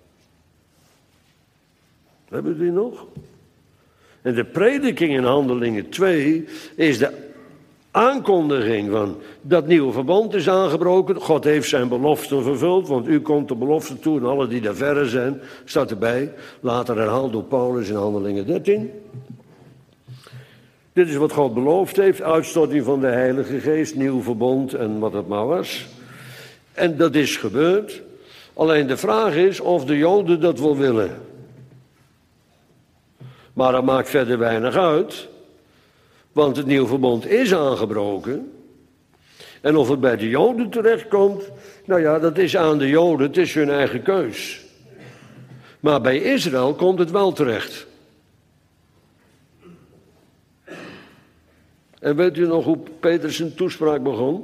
Hebben we die nog? En de prediking in Handelingen 2 is de aankondiging van dat nieuwe verbond is aangebroken. God heeft zijn beloften vervuld, want u komt de belofte toe en alle die daar verre zijn, staat erbij. Later herhaald door Paulus in Handelingen 13. Dit is wat God beloofd heeft, uitstorting van de Heilige Geest, nieuw verbond en wat het maar was. En dat is gebeurd. Alleen de vraag is of de Joden dat wel willen. Maar dat maakt verder weinig uit. Want het nieuwe verbond is aangebroken. En of het bij de Joden terechtkomt, nou ja, dat is aan de Joden, het is hun eigen keus. Maar bij Israël komt het wel terecht. En weet u nog hoe Petrus zijn toespraak begon?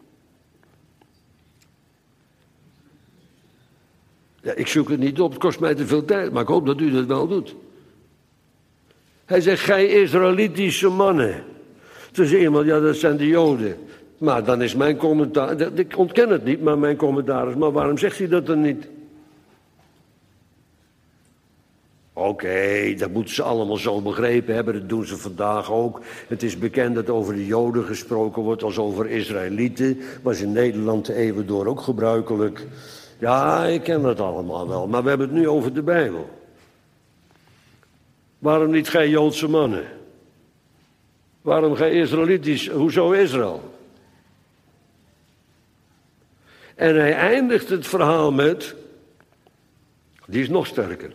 Ja, ik zoek het niet op, het kost mij te veel tijd, maar ik hoop dat u dat wel doet. Hij zegt, gij Israëlitische mannen. Toen zei iemand, ja, dat zijn de Joden. Maar dan is mijn commentaar, ik ontken het niet, maar mijn commentaar is, maar waarom zegt hij dat dan niet? Oké, dat moeten ze allemaal zo begrepen hebben, dat doen ze vandaag ook. Het is bekend dat over de Joden gesproken wordt als over Israëlieten. Was in Nederland de eeuwen door ook gebruikelijk. Ja, ik ken dat allemaal wel, maar we hebben het nu over de Bijbel. Waarom niet gij Joodse mannen? Waarom gij Israëlitisch? Hoezo Israël? En hij eindigt het verhaal met, die is nog sterker.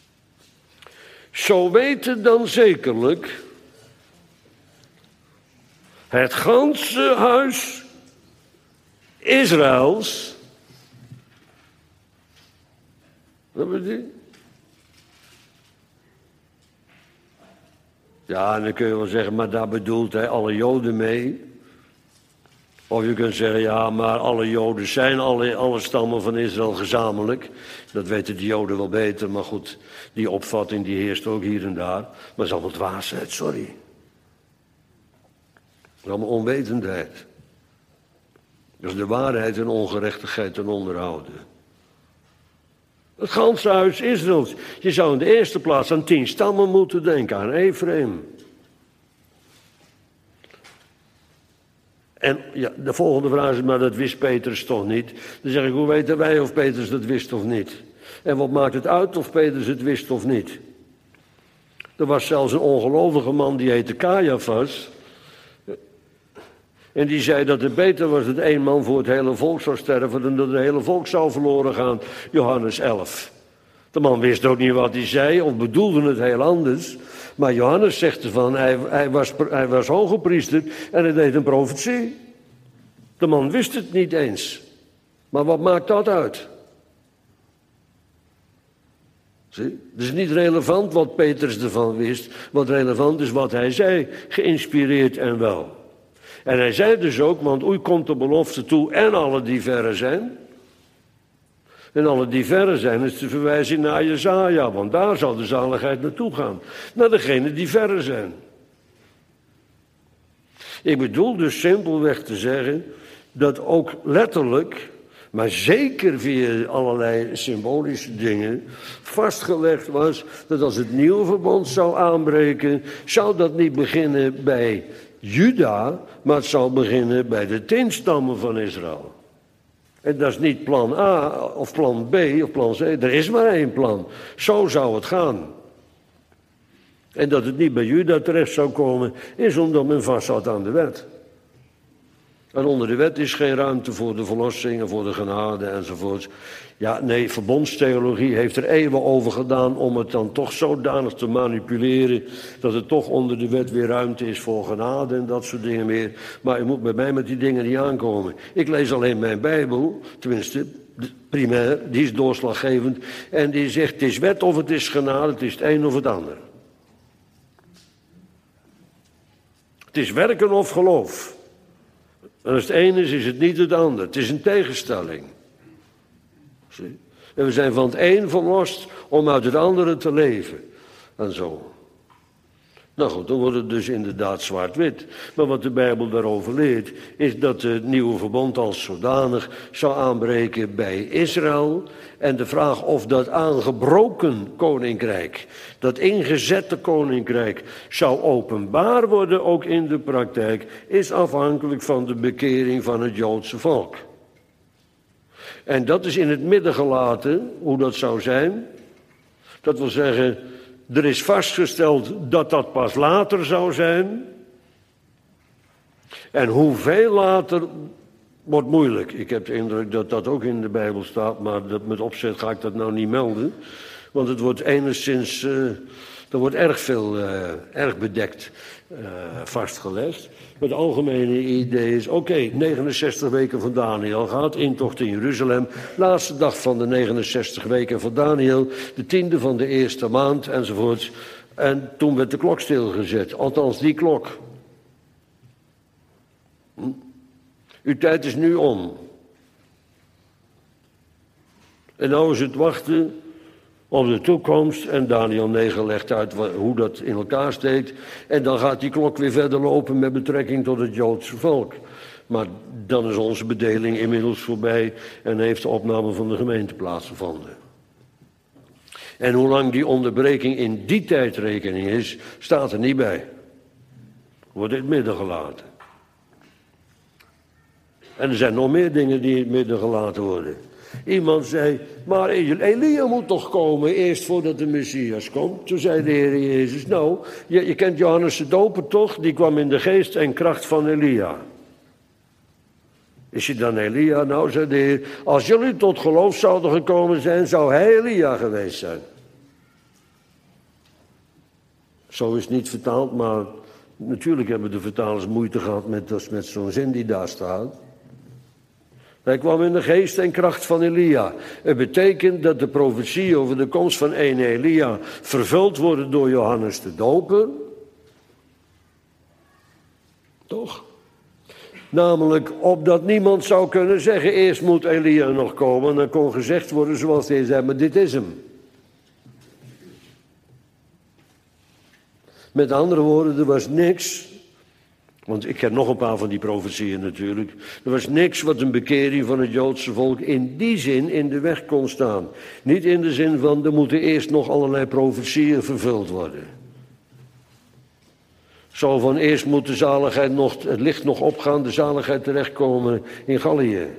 Zo weten dan zekerlijk het ganse huis Israëls. Wat bedoel je? Ja, en dan kun je wel zeggen, maar daar bedoelt hij alle Joden mee. Of je kunt zeggen, ja, maar alle Joden zijn alle stammen van Israël gezamenlijk. Dat weten de Joden wel beter, maar goed, die opvatting die heerst ook hier en daar. Maar het is allemaal dwaasheid, sorry. Het is allemaal onwetendheid. Dus de waarheid en ongerechtigheid ten onderhouden. Het ganse huis Israëls. Je zou in de eerste plaats aan 10 stammen moeten denken, aan Ephraim. En ja, de volgende vraag is, maar dat wist Petrus toch niet? Dan zeg ik, hoe weten wij of Petrus dat wist of niet? En wat maakt het uit of Petrus het wist of niet? Er was zelfs een ongelovige man, die heette Caiaphas. En die zei dat het beter was dat 1 man voor het hele volk zou sterven dan dat het hele volk zou verloren gaan. Johannes 11. De man wist ook niet wat hij zei of bedoelde het heel anders. Maar Johannes zegt ervan, hij was hogepriester en hij deed een profetie. De man wist het niet eens. Maar wat maakt dat uit? Zie? Het is niet relevant wat Petrus ervan wist. Wat relevant is wat hij zei, geïnspireerd en wel. En hij zei dus ook, want u komt de belofte toe en alle die verre zijn. En alle die verre zijn is de verwijzing naar Jesaja, want daar zal de zaligheid naartoe gaan. Naar degenen die verre zijn. Ik bedoel dus simpelweg te zeggen dat ook letterlijk, maar zeker via allerlei symbolische dingen, vastgelegd was dat als het nieuwe verbond zou aanbreken, zou dat niet beginnen bij Juda, maar het zou beginnen bij de 10 stammen van Israël. En dat is niet plan A of plan B of plan C. Er is maar 1 plan. Zo zou het gaan. En dat het niet bij Juda terecht zou komen, is omdat men vasthoudt aan de wet. En onder de wet is geen ruimte voor de verlossing en voor de genade enzovoort. Ja, nee, verbondstheologie heeft er eeuwen over gedaan om het dan toch zodanig te manipuleren dat er toch onder de wet weer ruimte is voor genade en dat soort dingen meer. Maar u moet bij mij met die dingen niet aankomen. Ik lees alleen mijn Bijbel, tenminste primair, die is doorslaggevend. En die zegt het is wet of het is genade, het is het een of het ander. Het is werken of geloof. En als het een is het niet het ander. Het is een tegenstelling. Zie? En we zijn van het een verlost om uit het andere te leven. En zo. Nou goed, dan wordt het dus inderdaad zwart-wit. Maar wat de Bijbel daarover leert, is dat het nieuwe verbond als zodanig zou aanbreken bij Israël. En de vraag of dat aangebroken koninkrijk, dat ingezette koninkrijk, zou openbaar worden ook in de praktijk, is afhankelijk van de bekering van het Joodse volk. En dat is in het midden gelaten, hoe dat zou zijn. Dat wil zeggen, er is vastgesteld dat dat pas later zou zijn. En hoeveel later wordt moeilijk. Ik heb de indruk dat dat ook in de Bijbel staat, maar met opzet ga ik dat nou niet melden. Want het wordt enigszins, er wordt erg veel, erg bedekt vastgelegd. Het algemene idee is, oké, 69 weken van Daniel gaat, intocht in Jeruzalem. Laatste dag van de 69 weken van Daniel, de 10e van de eerste maand enzovoort. En toen werd de klok stilgezet, althans die klok. Uw tijd is nu om. En nou is het wachten op de toekomst. En Daniel 9 legt uit hoe dat in elkaar steekt. En dan gaat die klok weer verder lopen met betrekking tot het Joodse volk. Maar dan is onze bedeling inmiddels voorbij en heeft de opname van de gemeente plaatsgevonden. En hoe lang die onderbreking in die tijdrekening is, staat er niet bij. Wordt in het midden gelaten. En er zijn nog meer dingen die in het midden gelaten worden. Iemand zei, maar Elia moet toch komen eerst voordat de Messias komt. Toen zei de Heer Jezus, nou, je kent Johannes de Doper toch? Die kwam in de geest en kracht van Elia. Is hij dan Elia? Nou, zei de Heer, als jullie tot geloof zouden gekomen zijn, zou hij Elia geweest zijn. Zo is het niet vertaald, maar natuurlijk hebben de vertalers moeite gehad met zo'n zin die daar staat. Hij kwam in de geest en kracht van Elia. Het betekent dat de profetie over de komst van een Elia vervuld wordt door Johannes de Doper. Toch? Namelijk, opdat niemand zou kunnen zeggen, eerst moet Elia nog komen. En dan kon gezegd worden zoals hij zei, maar dit is hem. Met andere woorden, er was niks. Want ik ken nog een paar van die profetieën natuurlijk. Er was niks wat een bekering van het Joodse volk in die zin in de weg kon staan. Niet in de zin van, er moeten eerst nog allerlei profetieën vervuld worden. Zo van, eerst moet de zaligheid nog, het licht nog opgaan, de zaligheid terechtkomen in Gallië.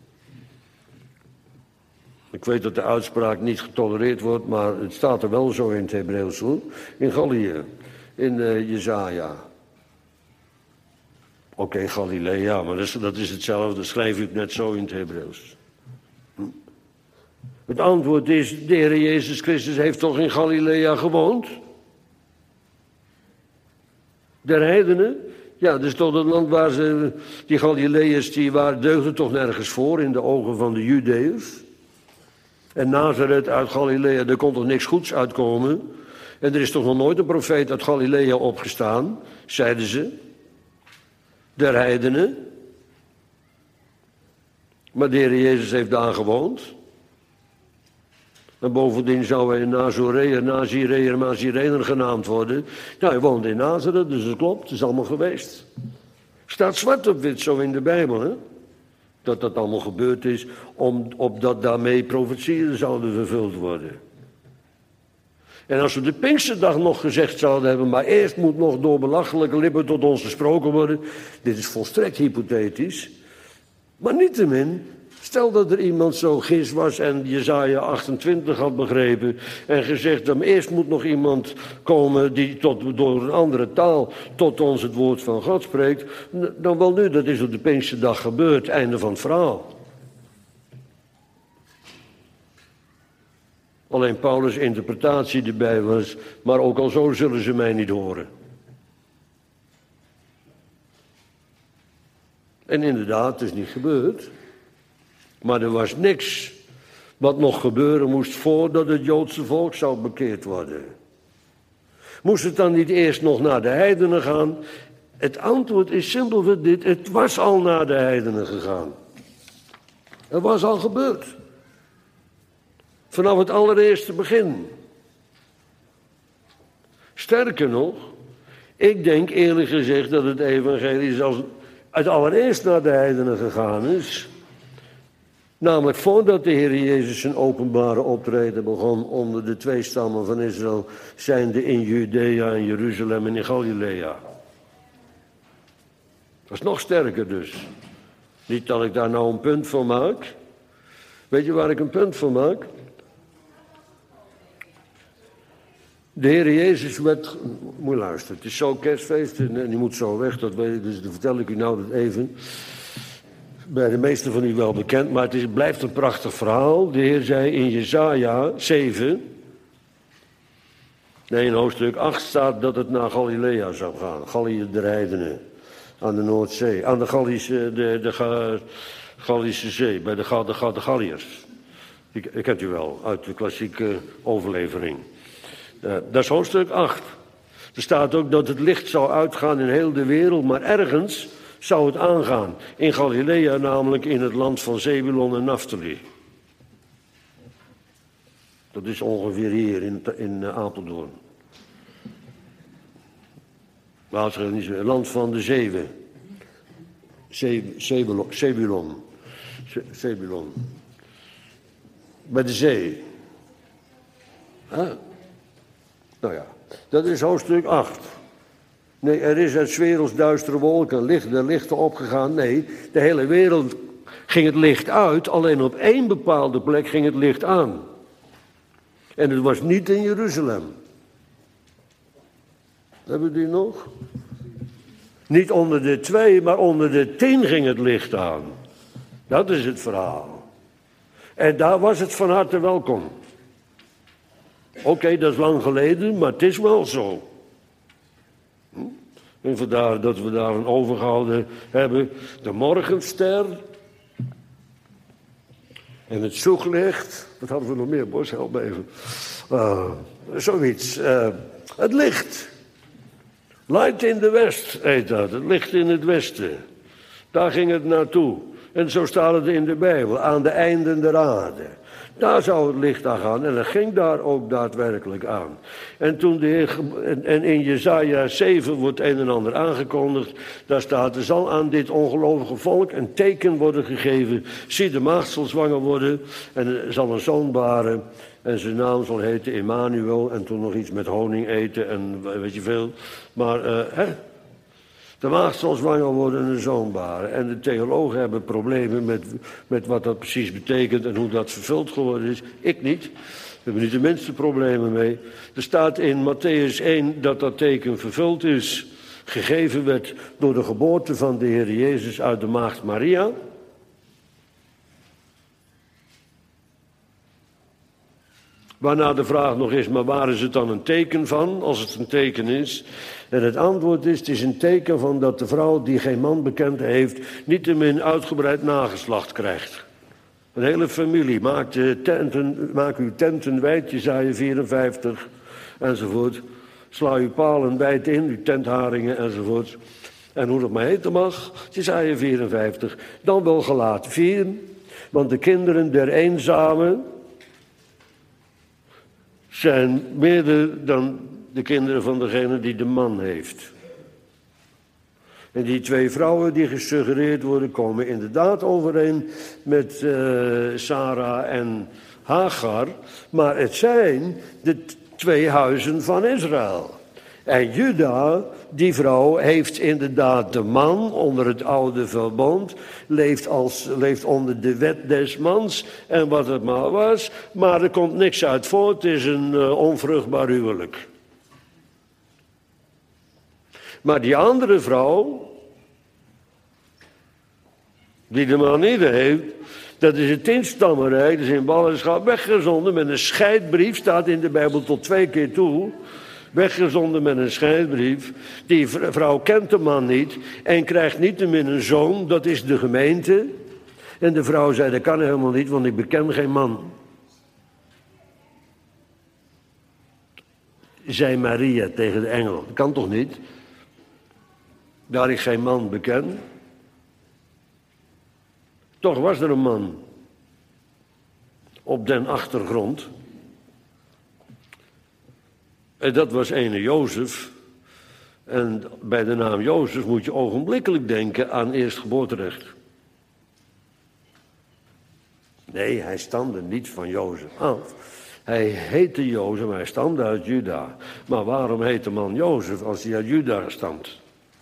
Ik weet dat de uitspraak niet getolereerd wordt, maar het staat er wel zo in het Hebreeuws hoor. In Gallië, in Jesaja. Oké, Galilea, maar dat is hetzelfde. Schrijf ik net zo in het Hebreeuws. Het antwoord is, de Heer Jezus Christus heeft toch in Galilea gewoond? Der heidenen? Ja, dat is toch het land waar die Galileërs, die waren deugden toch nergens voor in de ogen van de Judeërs. En Nazareth uit Galilea, daar kon toch niks goeds uitkomen? En er is toch nog nooit een profeet uit Galilea opgestaan, zeiden ze. Der heidenen. Maar de Heer Jezus heeft daar gewoond. En bovendien zou hij Nazireër, Nazirener genaamd worden. Nou, hij woonde in Nazareth, dus dat klopt, het is allemaal geweest. Staat zwart op wit zo in de Bijbel, hè? Dat dat allemaal gebeurd is, opdat daarmee profetieën zouden vervuld worden. En als we de Pinksterdag nog gezegd zouden hebben, maar eerst moet nog door belachelijke lippen tot ons gesproken worden. Dit is volstrekt hypothetisch. Maar niettemin Stel dat er iemand zo gis was en Jesaja 28 had begrepen en gezegd dat eerst moet nog iemand komen die door een andere taal tot ons het woord van God spreekt. Dan wel nu, dat is op de Pinksterdag gebeurd, einde van het verhaal. Alleen Paulus' interpretatie erbij was, maar ook al zo zullen ze mij niet horen. En inderdaad, het is niet gebeurd. Maar er was niks wat nog gebeuren moest voordat het Joodse volk zou bekeerd worden. Moest het dan niet eerst nog naar de heidenen gaan? Het antwoord is simpelweg dit: het was al naar de heidenen gegaan. Het was al gebeurd. Vanaf het allereerste begin. Sterker nog, ik denk eerlijk gezegd dat het evangelie zelfs het allereerst naar de heidenen gegaan is. Namelijk voordat de Heer Jezus zijn openbare optreden begon onder de twee stammen van Israël, zijnde in Judea en Jeruzalem en in Galilea. Dat is nog sterker dus. Niet dat ik daar nou een punt van maak. Weet je waar ik een punt van maak? De Heer Jezus werd, moet je luisteren, het is zo kerstfeest en die moet zo weg, dat weet ik, dus dat vertel ik u nou dat even. Bij de meesten van u wel bekend, maar het blijft een prachtig verhaal. De Heer zei in Jesaja 7, in hoofdstuk 8 staat dat het naar Galilea zou gaan. Galilea der heidenen, aan de Noordzee, aan de Gallische Zee, bij de Galliërs. Ik kent u wel, uit de klassieke overlevering. Dat is hoofdstuk 8. Er staat ook dat het licht zou uitgaan in heel de wereld, maar ergens zou het aangaan. In Galilea, namelijk in het land van Zebulon en Naphtali. Dat is ongeveer hier in Apeldoorn. Maar het is niet zo. Het land van de zeven. Zebulon. Bij de zee. Huh? Nou ja, dat is hoofdstuk 8. Nee, er is uit 's werelds duistere wolken de lichten opgegaan. Nee, de hele wereld ging het licht uit. Alleen op één bepaalde plek ging het licht aan. En het was niet in Jeruzalem. Hebben we die nog? Niet onder de 2, maar onder de 10 ging het licht aan. Dat is het verhaal. En daar was het van harte welkom. Oké, dat is lang geleden, maar het is wel zo. En vandaar dat we daar een overgehouden hebben. De morgenster. En het zoeklicht. Wat hadden we nog meer, Bos? Help me even. Zoiets. Het licht. Light in the west heet dat. Het licht in het westen. Daar ging het naartoe. En zo staat het in de Bijbel. Aan de einden der aarde. Daar zou het licht aan gaan. En het ging daar ook daadwerkelijk aan. En toen en in Jesaja 7 wordt een en ander aangekondigd. Daar staat: er zal aan dit ongelovige volk een teken worden gegeven. Zie, de maagd zal zwanger worden. En er zal een zoon baren. En zijn naam zal heten Emmanuel. En toen nog iets met honing eten. En weet je veel. Maar, de maagd zal zwanger worden en een zoon baren. En de theologen hebben problemen met wat dat precies betekent en hoe dat vervuld geworden is. Ik niet. We hebben niet de minste problemen mee. Er staat in Mattheüs 1 dat dat teken vervuld is. Gegeven werd door de geboorte van de Heer Jezus uit de maagd Maria. Waarna de vraag nog is, maar waar is het dan een teken van, als het een teken is? En het antwoord is, het is een teken van dat de vrouw die geen man bekend heeft, niettemin uitgebreid nageslacht krijgt. Een hele familie, maak uw tenten wijd, Jesaja 54, enzovoort. Sla uw palen wijd in, uw tentharingen, enzovoort. En hoe dat maar heten mag, Jesaja 54. Dan wel Galaten 4, want de kinderen der eenzamen zijn meerder dan de kinderen van degene die de man heeft. En die 2 vrouwen die gesuggereerd worden, komen inderdaad overeen met Sarah en Hagar. Maar het zijn de 2 huizen van Israël. En Juda, die vrouw, heeft inderdaad de man onder het oude verbond, leeft onder de wet des mans en wat het maar was, maar er komt niks uit voort, het is een onvruchtbaar huwelijk. Maar die andere vrouw, die de man niet heeft, dat is het tienstammenrijk, dat is in ballingschap weggezonden met een scheidbrief, staat in de Bijbel tot 2 keer toe. Weggezonden met een scheidbrief. Die vrouw kent de man niet en krijgt niettemin een zoon, dat is de gemeente. En de vrouw zei, dat kan helemaal niet, want ik beken geen man. Zei Maria tegen de engel, dat kan toch niet? Daar ik geen man beken. Toch was er een man op den achtergrond. En dat was ene Jozef. En bij de naam Jozef moet je ogenblikkelijk denken aan eerstgeboorterecht. Nee, hij stamde niet van Jozef af. Hij heette Jozef, maar hij stamde uit Juda. Maar waarom heet de man Jozef als hij uit Juda stamt?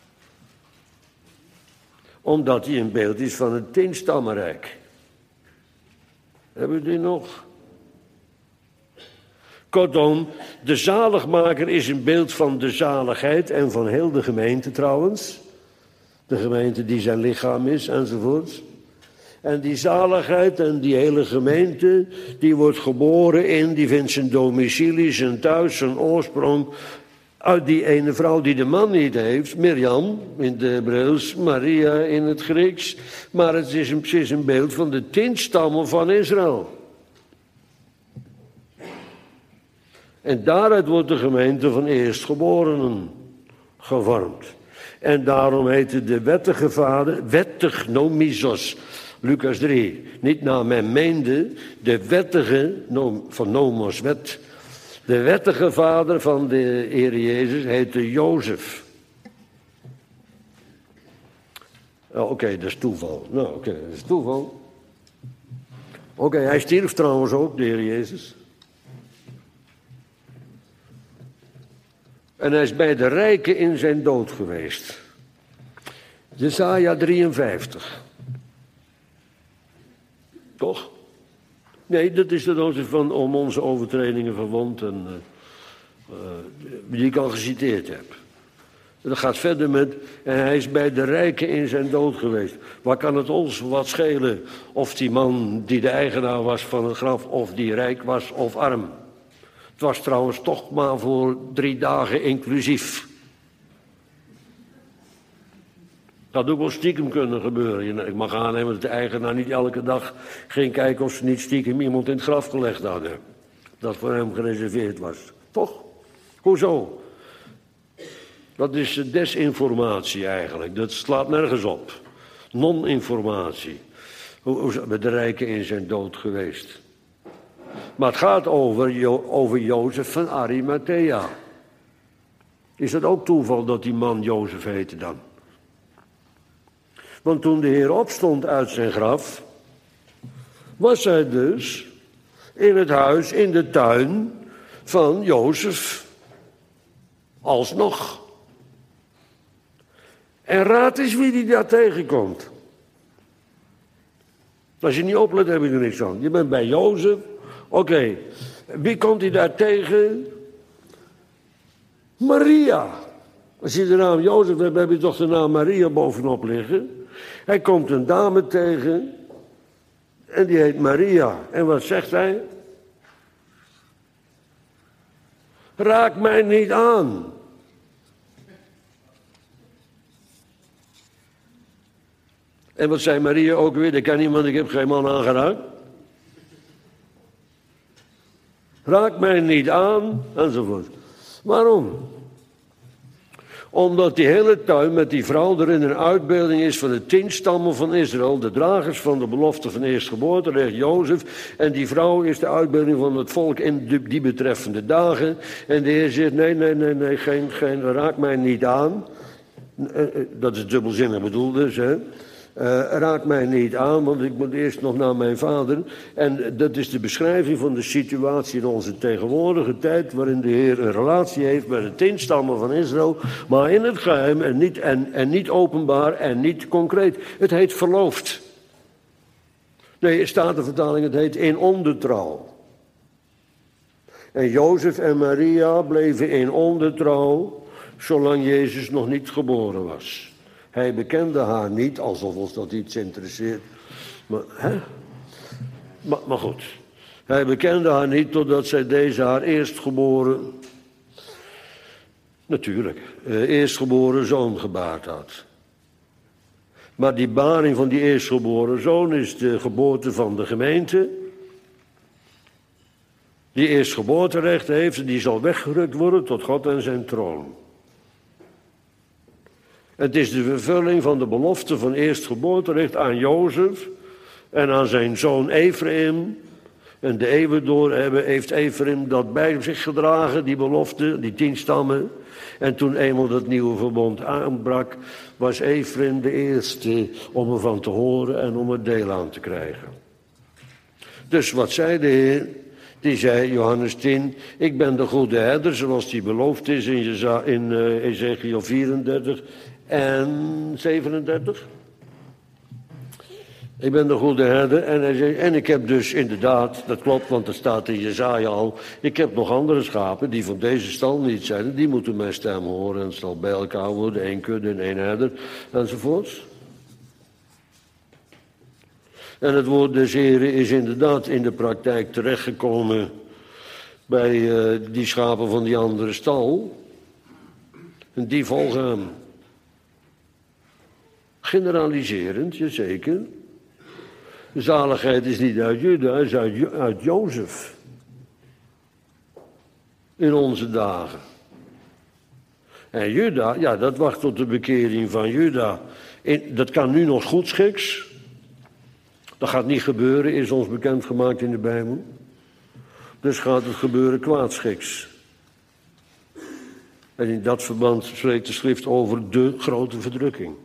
Omdat hij een beeld is van het tienstammenrijk. Hebben we die nog? Kortom, de zaligmaker is een beeld van de zaligheid en van heel de gemeente trouwens. De gemeente die zijn lichaam is enzovoort. En die zaligheid en die hele gemeente, die wordt geboren die vindt zijn domicilie, zijn thuis, zijn oorsprong uit die ene vrouw die de man niet heeft, Mirjam in het Hebreeuws, Maria in het Grieks. Maar het is een beeld van de 10 stammen van Israël. En daaruit wordt de gemeente van eerstgeborenen gevormd. En daarom heette de wettige vader, wettig nomizos, Lucas 3. Niet naar men meende, de wettige, van nomos, wet. De wettige vader van de Heer Jezus heette Jozef. Oké, dat is toeval. Nou, oké, dat is toeval. Oké, hij stierf trouwens ook, de Heer Jezus. En hij is bij de rijken in zijn dood geweest. Jesaja 53. Toch? Nee, dat is de dood van om onze overtredingen verwond en die ik al geciteerd heb. Dat gaat verder met, en hij is bij de rijken in zijn dood geweest. Waar kan het ons wat schelen of die man die de eigenaar was van het graf, of die rijk was of arm? Het was trouwens toch maar voor 3 dagen inclusief. Dat had ook wel stiekem kunnen gebeuren. Ik mag aannemen dat de eigenaar niet elke dag ging kijken of ze niet stiekem iemand in het graf gelegd hadden. Dat voor hem gereserveerd was. Toch? Hoezo? Dat is desinformatie eigenlijk. Dat slaat nergens op. Non-informatie. Hoe is bij de rijken in zijn dood geweest? Maar het gaat over Jozef van Arimathea. Is dat ook toeval dat die man Jozef heette dan? Want toen de Heer opstond uit zijn graf, was hij dus in het huis, in de tuin van Jozef. Alsnog. En raad eens wie die daar tegenkomt. Als je niet oplet, heb je er niks aan. Je bent bij Jozef. Oké, wie komt hij daar tegen? Maria. Als je de naam Jozef hebt, heb je toch de naam Maria bovenop liggen. Hij komt een dame tegen en die heet Maria. En wat zegt hij? Raak mij niet aan. En wat zei Maria ook weer? Dat kan niemand, ik heb geen man aangeraakt. Raak mij niet aan, enzovoort. Waarom? Omdat die hele tuin met die vrouw erin een uitbeelding is van de 10 stammen van Israël, de dragers van de belofte van eerstgeboorterecht, Jozef. En die vrouw is de uitbeelding van het volk in die betreffende dagen. En de Heer zegt, nee, geen raak mij niet aan. Dat is dubbelzinnig bedoeld dus, hè. Raak mij niet aan, want ik moet eerst nog naar mijn vader. En dat is de beschrijving van de situatie in onze tegenwoordige tijd, waarin de Heer een relatie heeft met de 10 stammen van Israël, maar in het geheim en niet openbaar en niet concreet. Het heet verloofd. Nee, Statenvertaling, het heet in ondertrouw. En Jozef en Maria bleven in ondertrouw, zolang Jezus nog niet geboren was. Hij bekende haar niet, alsof ons dat iets interesseert. Maar goed. Hij bekende haar niet totdat zij deze haar eerstgeboren, natuurlijk, eerstgeboren zoon gebaard had. Maar die baring van die eerstgeboren zoon is de geboorte van de gemeente. Die eerstgeboorterecht heeft en die zal weggerukt worden tot God en zijn troon. Het is de vervulling van de belofte van eerstgeboorterecht aan Jozef en aan zijn zoon Ephraim. En de eeuwen door heeft Ephraim dat bij zich gedragen, die belofte, die 10 stammen. En toen eenmaal dat nieuwe verbond aanbrak, was Ephraim de eerste om ervan te horen en om er deel aan te krijgen. Dus wat zei de Heer? Die zei, Johannes 10, ik ben de goede herder, zoals die beloofd is in Ezekiel 34 en 37. Ik ben de goede herder en ik heb dus inderdaad, dat klopt, want dat staat in Jesaja al, ik heb nog andere schapen die van deze stal niet zijn, die moeten mijn stem horen en het zal bij elkaar worden, 1 kudde en 1 herder, enzovoorts. En het woord des Heren is inderdaad in de praktijk terechtgekomen bij die schapen van die andere stal. En die volgen hem. Generaliserend, jazeker. De zaligheid is niet uit Juda, is uit Jozef. In onze dagen. En Juda, ja, dat wacht tot de bekering van Juda. Dat kan nu nog goedschiks. Dat gaat niet gebeuren, is ons bekendgemaakt in de Bijbel. Dus gaat het gebeuren kwaadschiks. En in dat verband spreekt de schrift over de grote verdrukking.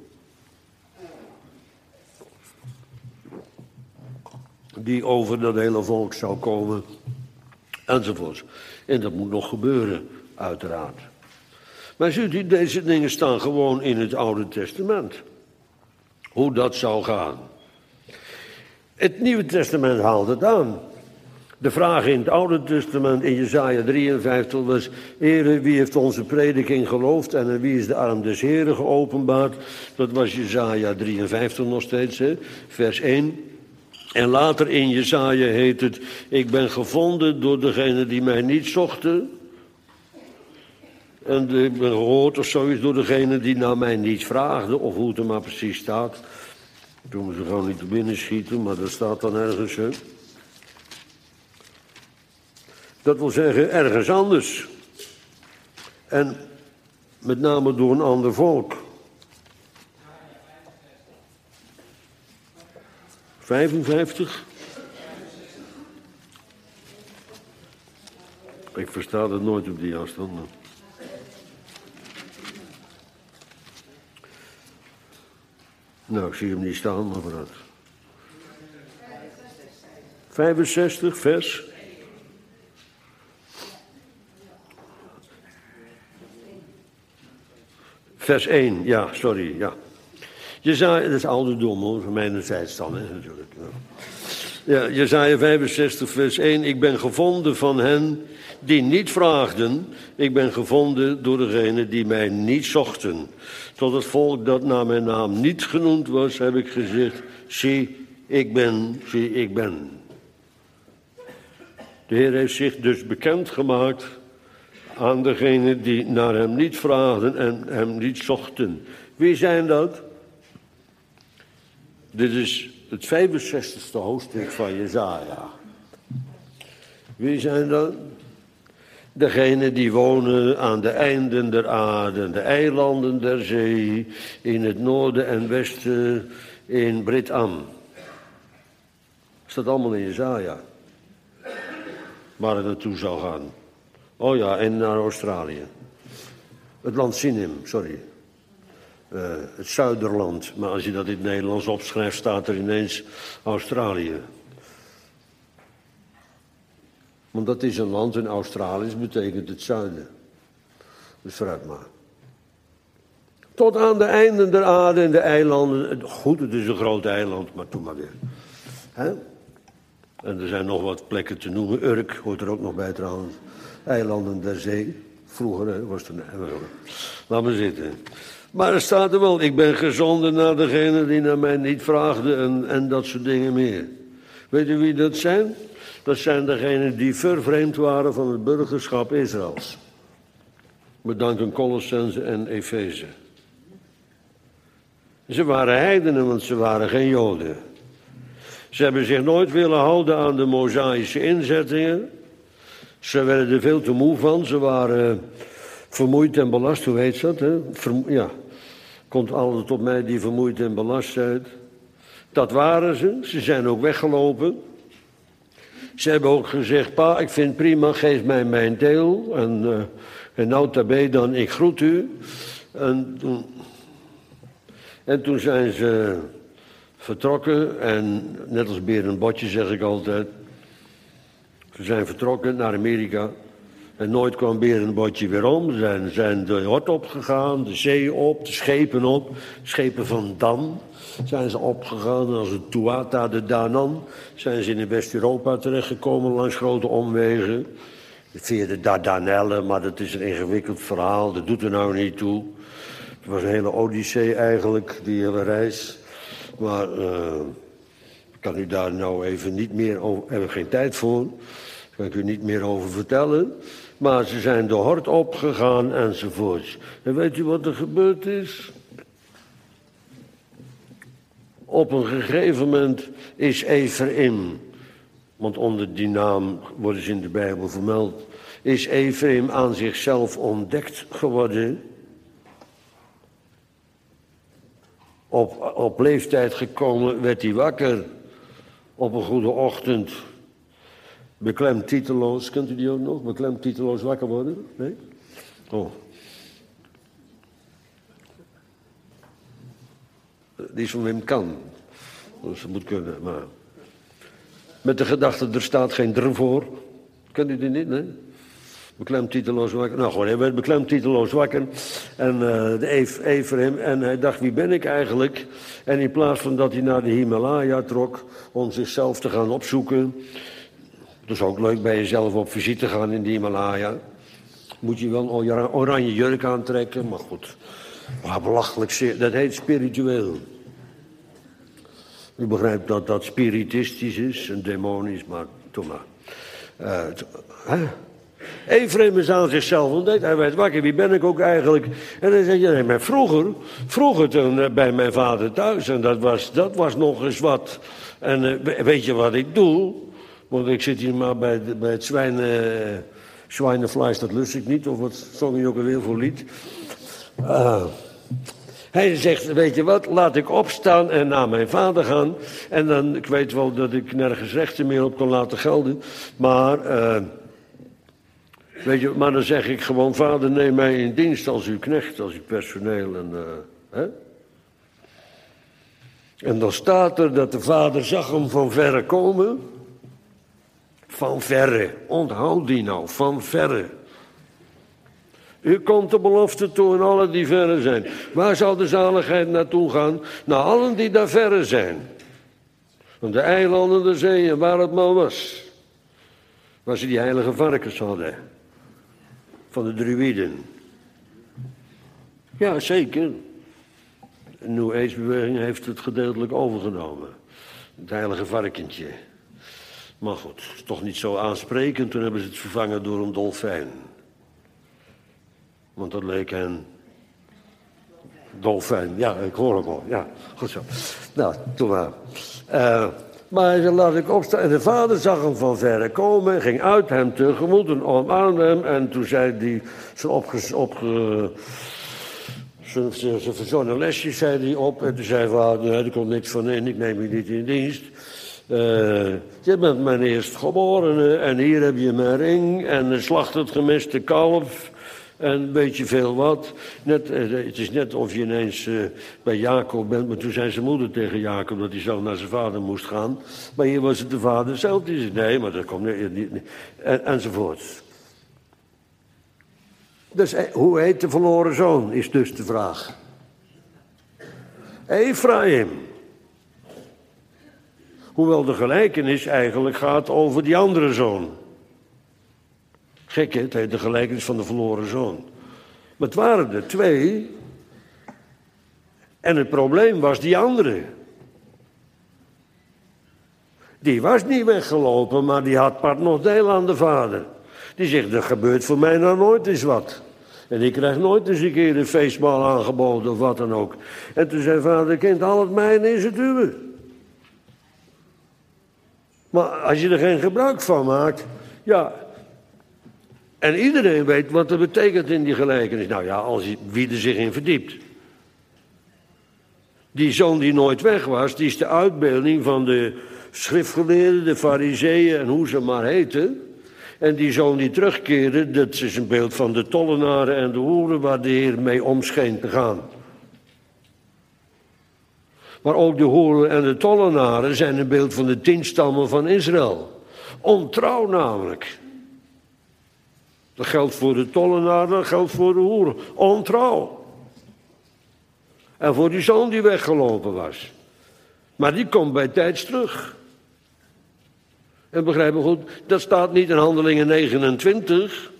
Die over dat hele volk zou komen, enzovoort. En dat moet nog gebeuren, uiteraard. Maar ziet u, deze dingen staan gewoon in het Oude Testament. Hoe dat zou gaan. Het Nieuwe Testament haalt het aan. De vraag in het Oude Testament, in Jesaja 53, was: Heere, wie heeft onze prediking geloofd en aan wie is de arm des Heeren geopenbaard? Dat was Jesaja 53 nog steeds, hè? Vers 1. En later in Jesaja heet het: ik ben gevonden door degenen die mij niet zochten. En ik ben gehoord of zoiets door degenen die naar mij niet vraagden, of hoe het er maar precies staat. Toen moeten ze gewoon niet te binnen schieten, maar dat staat dan ergens, hè. Dat wil zeggen, ergens anders. En met name door een ander volk. 55? Ik versta het nooit op die afstanden. Nou, ik zie hem niet staan, maar vooruit. 65, vers. Vers 1, ja, sorry, ja. Jesaja, dat is ouderdom hoor, van mijnerzijds dan, hè, natuurlijk. Ja, Jesaja 65, vers 1. Ik ben gevonden van hen die niet vraagden. Ik ben gevonden door degenen die mij niet zochten. Tot het volk dat naar mijn naam niet genoemd was, heb ik gezegd: zie, ik ben, zie, ik ben. De Heer heeft zich dus bekendgemaakt aan degenen die naar hem niet vraagden en hem niet zochten. Wie zijn dat? Dit is het 65e hoofdstuk van Jesaja. Wie zijn dat? Degenen die wonen aan de einden der aarde, de eilanden der zee, in het noorden en westen, in Brit-Am. Staat allemaal in Jesaja. Waar het naartoe zou gaan. Oh ja, en naar Australië. Het land Sinem, sorry. het Zuiderland. Maar als je dat in het Nederlands opschrijft, staat er ineens Australië. Want dat is een land en Australisch betekent het zuiden. Dus vooruit maar. Tot aan de einden der aarde en de eilanden. Goed, het is een groot eiland, maar doe maar weer. Hè? En er zijn nog wat plekken te noemen. Urk hoort er ook nog bij trouwens. Eilanden der zee. Vroeger was het een... Laat maar zitten. Maar er staat er wel, ik ben gezonden naar degene die naar mij niet vraagden en dat soort dingen meer. Weet u wie dat zijn? Dat zijn degenen die vervreemd waren van het burgerschap Israëls. Bedanken Colossense en Efeze. Ze waren heidenen, want ze waren geen Joden. Ze hebben zich nooit willen houden aan de Mosaïsche inzettingen. Ze werden er veel te moe van. Ze waren vermoeid en belast, hoe heet dat? Hè? Ja, komt altijd op mij die vermoeid en belast zijn. Dat waren ze. Ze zijn ook weggelopen. Ze hebben ook gezegd, pa, ik vind prima, geef mij mijn deel. En nota bene dan, ik groet u. En toen zijn ze vertrokken. En net als beer en botje zeg ik altijd. Ze zijn vertrokken naar Amerika. En nooit kwam beer en botje weer om. Ze zijn de hort opgegaan, de zee op, de schepen op. Schepen van Dan zijn ze opgegaan als de Tuatha de Danann. Zijn ze in West-Europa terechtgekomen langs grote omwegen. Via de Dardanellen, maar dat is een ingewikkeld verhaal. Dat doet er nou niet toe. Het was een hele odyssee eigenlijk, die hele reis. Maar ik kan u daar nou even niet meer over... Daar heb ik geen tijd voor. Daar kan ik u niet meer over vertellen. Maar ze zijn de hort opgegaan enzovoorts. En weet u wat er gebeurd is? Op een gegeven moment is Ephraim, want onder die naam worden ze in de Bijbel vermeld, is Ephraim aan zichzelf ontdekt geworden. Op leeftijd gekomen werd hij wakker op een goede ochtend. Beklemd titeloos, kent u die ook nog? Beklemd titeloos wakker worden? Nee? Oh. Die is van Wim Kan. Dus dat moet kunnen, maar... Met de gedachte, er staat geen dr voor. Kent u die niet, nee? Beklemd titeloos wakker. Nou gewoon, hij werd beklemd titeloos wakker. En de Ephraim. En hij dacht, wie ben ik eigenlijk? En in plaats van dat hij naar de Himalaya trok om zichzelf te gaan opzoeken... Het is ook leuk bij jezelf op visite gaan in de Himalaya. Moet je wel een oranje jurk aantrekken, maar goed. Maar belachelijk, dat heet spiritueel. U begrijpt dat dat spiritistisch is en demonisch, maar doe maar. Ephraim is aan zichzelf ontdekt. Hij werd wakker, wie ben ik ook eigenlijk? En dan zeg je, nee, maar vroeger toen bij mijn vader thuis. En dat was nog eens wat. En weet je wat ik doe? Want ik zit hier maar bij het zwijnenvlees, dat lust ik niet. Of wat zong je ook alweer voor lied? Hij zegt, weet je wat, laat ik opstaan en naar mijn vader gaan. En dan, ik weet wel dat ik nergens rechten meer op kan laten gelden. Maar, weet je, maar dan zeg ik gewoon, vader, neem mij in dienst als uw knecht, als uw personeel. En dan staat er dat de vader zag hem van verre komen. Van verre, onthoud die nou, van verre. U komt de belofte toe en alle die verre zijn. Waar zal de zaligheid naartoe gaan? Naar allen die daar verre zijn. Van de eilanden, de zee en waar het maar was. Waar ze die heilige varkens hadden. Van de druïden. Ja, zeker. De New Age-beweging heeft het gedeeltelijk overgenomen. Het heilige varkentje. Maar goed, is toch niet zo aansprekend. Toen hebben ze het vervangen door een dolfijn. Want dat leek hen... Dolfijn, ja, ik hoor hem al. Ja, goed zo. Nou, toen maar. Maar hij zei, laat ik opstaan. En de vader zag hem van verre komen, ging uit hem tegemoet en omarmde hem. En toen zei hij, zijn verzonnen lesjes zei hij op. En toen zei hij, vader, nee, er komt niks van in, ik neem je niet in dienst. Je bent mijn eerstgeborene en hier heb je mijn ring en slacht het gemiste kalf. En weet je veel wat. Het is net of je ineens bij Jacob bent. Maar toen zei zijn moeder tegen Jacob dat hij zo naar zijn vader moest gaan. Maar hier was het de vader zelf die zei, nee, maar dat komt niet. Enzovoort. Dus hoe heet de verloren zoon, is dus de vraag. Ephraim. Hoewel de gelijkenis eigenlijk gaat over die andere zoon. Gek, hè? Het heet de gelijkenis van de verloren zoon. Maar het waren er 2. En het probleem was die andere. Die was niet weggelopen, maar die had part nog deel aan de vader. Die zegt, er gebeurt voor mij nou nooit eens wat. En ik krijg nooit eens een keer een feestmaal aangeboden of wat dan ook. En toen zei vader, kind, al het mijne is het uwe. Maar als je er geen gebruik van maakt, ja. En iedereen weet wat dat betekent in die gelijkenis. Nou ja, wie er zich in verdiept. Die zoon die nooit weg was, die is de uitbeelding van de schriftgeleerden, de farizeeën en hoe ze maar heten. En die zoon die terugkeerde, dat is een beeld van de tollenaren en de hoeren waar de Heer mee om scheen te gaan. Maar ook de hoeren en de tollenaren zijn een beeld van de 10 stammen van Israël. Ontrouw namelijk. Dat geldt voor de tollenaren, dat geldt voor de hoeren. Ontrouw. En voor die zoon die weggelopen was. Maar die komt bij tijds terug. En begrijp me goed, dat staat niet in Handelingen 29.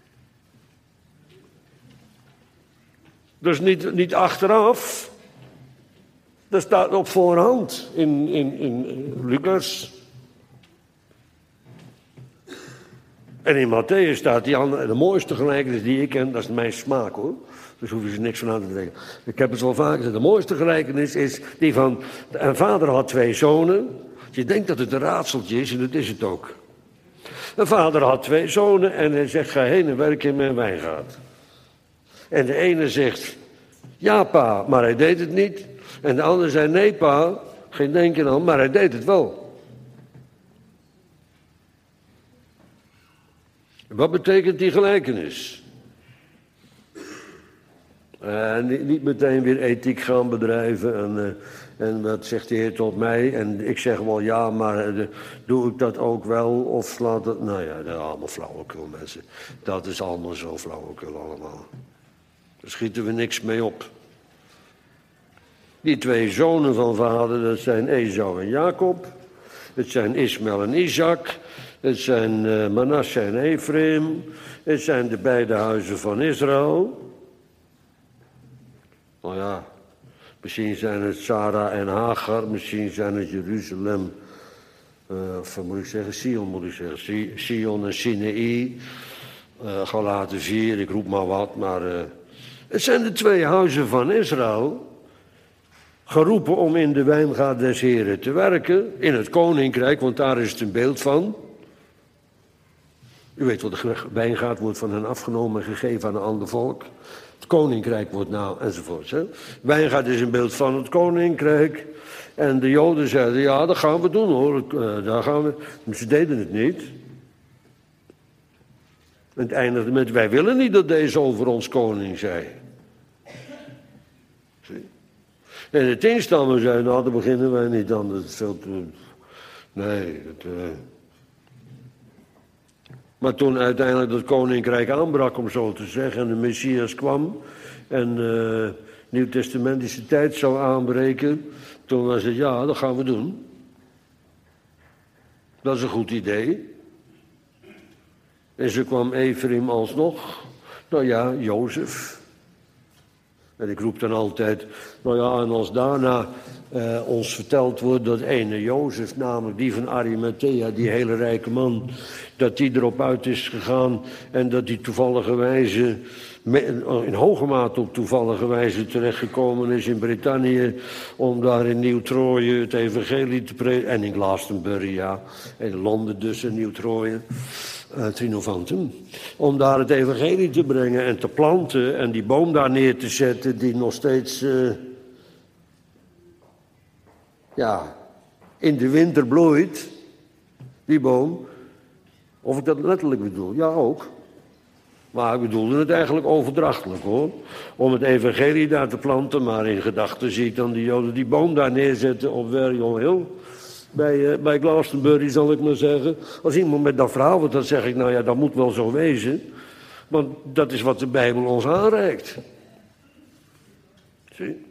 Dus niet achteraf. Dat staat op voorhand in Lucas. En in Matthäus staat die andere, de mooiste gelijkenis die ik ken, dat is mijn smaak hoor. Dus hoef je er niks van aan te denken. Ik heb het wel vaker gezegd, de mooiste gelijkenis is die van, een vader had 2 zonen. Je denkt dat het een raadseltje is en dat is het ook. Een vader had 2 zonen en hij zegt, ga heen en werk in mijn wijngaard. En de ene zegt, ja pa, maar hij deed het niet. En de ander zei, nee pa, geen denken aan, maar hij deed het wel. Wat betekent die gelijkenis? Niet meteen weer ethiek gaan bedrijven en wat zegt de Heer tot mij? En ik zeg wel ja, maar doe ik dat ook wel? Of slaat het... Nou ja, dat is allemaal flauwekul mensen. Dat is allemaal zo flauwekul allemaal. Daar schieten we niks mee op. Die 2 zonen van vader, dat zijn Esau en Jacob. Het zijn Ismaël en Isaac. Het zijn Manasse en Ephraim. Het zijn de beide huizen van Israël. Nou ja, misschien zijn het Sarah en Hagar. Misschien zijn het Jeruzalem. Of moet ik zeggen? Sion moet ik zeggen. Sion en Sinai. Galaten 4, ik roep maar wat. Maar het zijn de 2 huizen van Israël. Geroepen om in de wijngaard des Heren te werken. In het koninkrijk, want daar is het een beeld van. U weet wel, de wijngaard wordt van hen afgenomen en gegeven aan een ander volk. Het koninkrijk wordt nou, enzovoort. Hè. Wijngaard is een beeld van het koninkrijk. En de Joden zeiden, ja, dat gaan we doen hoor. Daar gaan we. Maar ze deden het niet. En het eindigde met, wij willen niet dat deze over ons koning zij. Zie? En de 10 stammen zeiden, nou, daar beginnen wij niet aan. Dat is veel te... Nee, Maar toen uiteindelijk dat koninkrijk aanbrak, om zo te zeggen, en de Messias kwam en nieuwtestamentische tijd zou aanbreken, toen was het, ja, dat gaan we doen. Dat is een goed idee. En zo kwam Ephraim alsnog. Nou ja, Jozef. En ik roep dan altijd, nou ja, en als daarna ons verteld wordt dat ene Jozef, namelijk die van Arimathea, die hele rijke man, dat die erop uit is gegaan en dat die toevallige wijze, in hoge mate op toevallige wijze terechtgekomen is in Brittannië, om daar in Nieuw-Trooien het evangelie te prediken, en in Glastonbury, ja, in Londen dus, in Nieuw-Trooien. Trinovantum, om daar het evangelie te brengen en te planten en die boom daar neer te zetten die nog steeds in de winter bloeit, die boom. Of ik dat letterlijk bedoel, ja ook. Maar ik bedoelde het eigenlijk overdrachtelijk, hoor. Om het evangelie daar te planten, maar in gedachten zie ik dan die Joden die boom daar neerzetten op Werion Hill. Bij Glastonbury, zal ik maar zeggen. Als iemand met dat verhaal wordt, dan zeg ik, nou ja, dat moet wel zo wezen. Want dat is wat de Bijbel ons aanreikt. Zie?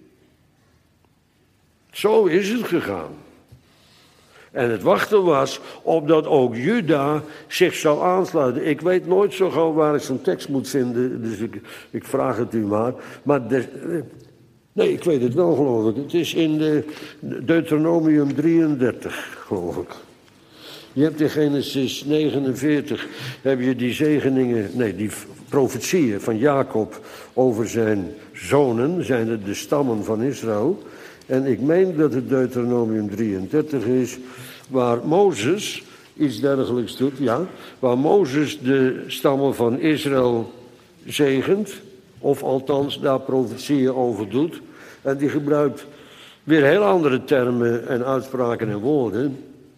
Zo is het gegaan. En het wachten was opdat ook Juda zich zou aansluiten. Ik weet nooit zo gauw waar ik zo'n tekst moet vinden, dus ik vraag het u maar. Nee, ik weet het wel, geloof ik. Het is in de Deuteronomium 33, geloof ik. Je hebt in Genesis 49, heb je die zegeningen, nee, die profetieën van Jacob over zijn zonen, zijn het de stammen van Israël. En ik meen dat het Deuteronomium 33 is, waar Mozes iets dergelijks doet, ja, waar Mozes de stammen van Israël zegent, of althans daar profetieën over doet. En die gebruikt weer heel andere termen en uitspraken en woorden.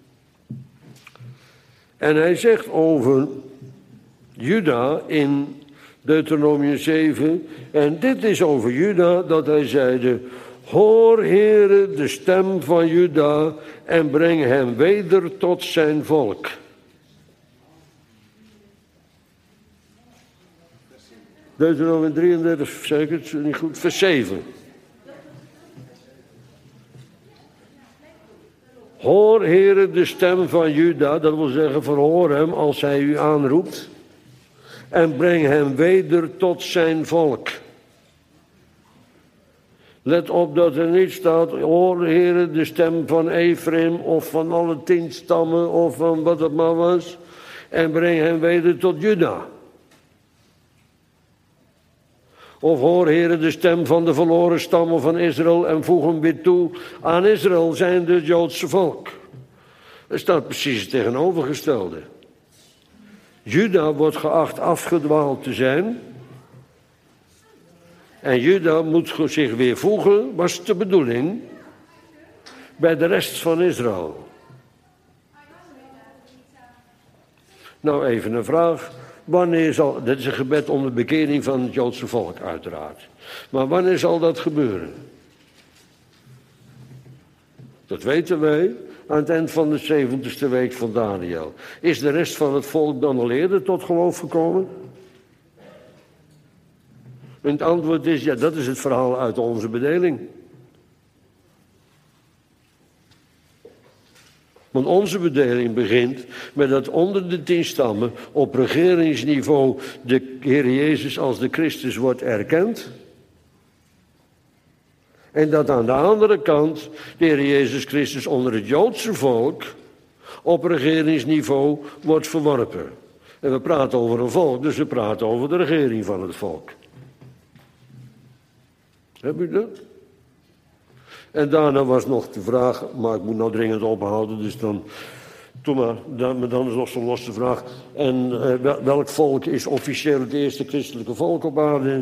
En hij zegt over Juda in Deuteronomium 7, en dit is over Juda, dat hij zeide: hoor, Heere, de stem van Juda en breng hem weder tot zijn volk. Deuteronomium 33, zeg ik het niet goed, vers 7. Hoor, Heere, de stem van Juda, dat wil zeggen, verhoor hem als hij u aanroept, en breng hem weder tot zijn volk. Let op dat er niet staat, hoor, Heere, de stem van Ephraim, of van alle 10 stammen, of van wat het maar was, en breng hem weder tot Juda. Of hoor, Heere, de stem van de verloren stammen van Israël en voeg hem weer toe aan Israël, zijn het Joodse volk. Er staat precies het tegenovergestelde. Juda wordt geacht afgedwaald te zijn. En Juda moet zich weer voegen, was de bedoeling, bij de rest van Israël. Nou, even een vraag. Wanneer zal, dit is een gebed om de bekering van het Joodse volk uiteraard. Maar wanneer zal dat gebeuren? Dat weten wij aan het eind van de 70ste week van Daniel. Is de rest van het volk dan al eerder tot geloof gekomen? En het antwoord is, ja, dat is het verhaal uit onze bedeling. Want onze bedeling begint met dat onder de 10 stammen op regeringsniveau de Heer Jezus als de Christus wordt erkend. En dat aan de andere kant de Heer Jezus Christus onder het Joodse volk op regeringsniveau wordt verworpen. En we praten over een volk, dus we praten over de regering van het volk. Heb u dat? En daarna was nog de vraag, maar ik moet nou dringend ophouden, dus dan is nog zo'n losse vraag. En welk volk is officieel het eerste christelijke volk op aarde?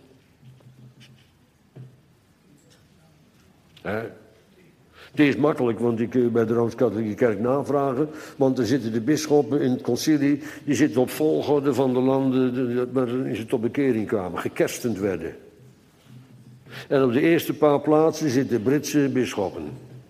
Het is makkelijk, want die kun je bij de Rooms-Katholieke Kerk navragen. Want er zitten de bisschoppen in het concilie, die zitten op volgorde van de landen waarin ze tot bekering kwamen, gekerstend werden. En op de eerste paar plaatsen zitten Britse bisschoppen.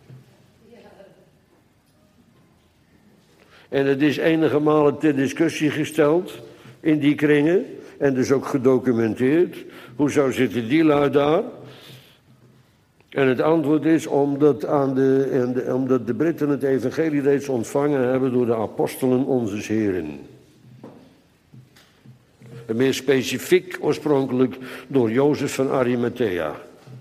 En het is enige malen ter discussie gesteld in die kringen, en dus ook gedocumenteerd. Hoezo zitten die lui daar? En het antwoord is omdat de Britten het evangelie reeds ontvangen hebben door de apostelen onzes Heren. En meer specifiek oorspronkelijk door Jozef van Arimathea.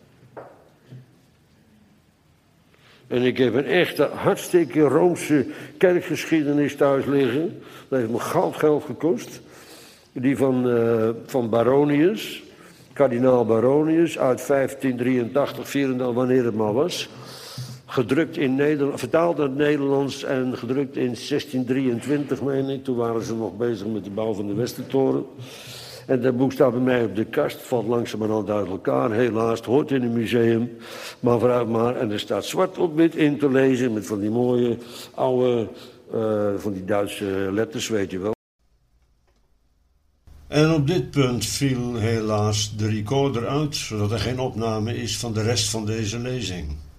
En ik heb een echte hartstikke Roomse kerkgeschiedenis thuis liggen. Dat heeft me geld gekost. Die van Baronius, kardinaal Baronius, uit 1583, 84, wanneer het maar was. Gedrukt in Nederland, vertaald uit het Nederlands en gedrukt in 1623, meen ik. Toen waren ze nog bezig met de bouw van de Westertoren. En dat boek staat bij mij op de kast, valt langzamerhand uit elkaar. Helaas, het hoort in een museum, maar vooruit maar. En er staat zwart op wit in te lezen met van die mooie oude, van die Duitse letters, weet je wel. En op dit punt viel helaas de recorder uit, zodat er geen opname is van de rest van deze lezing.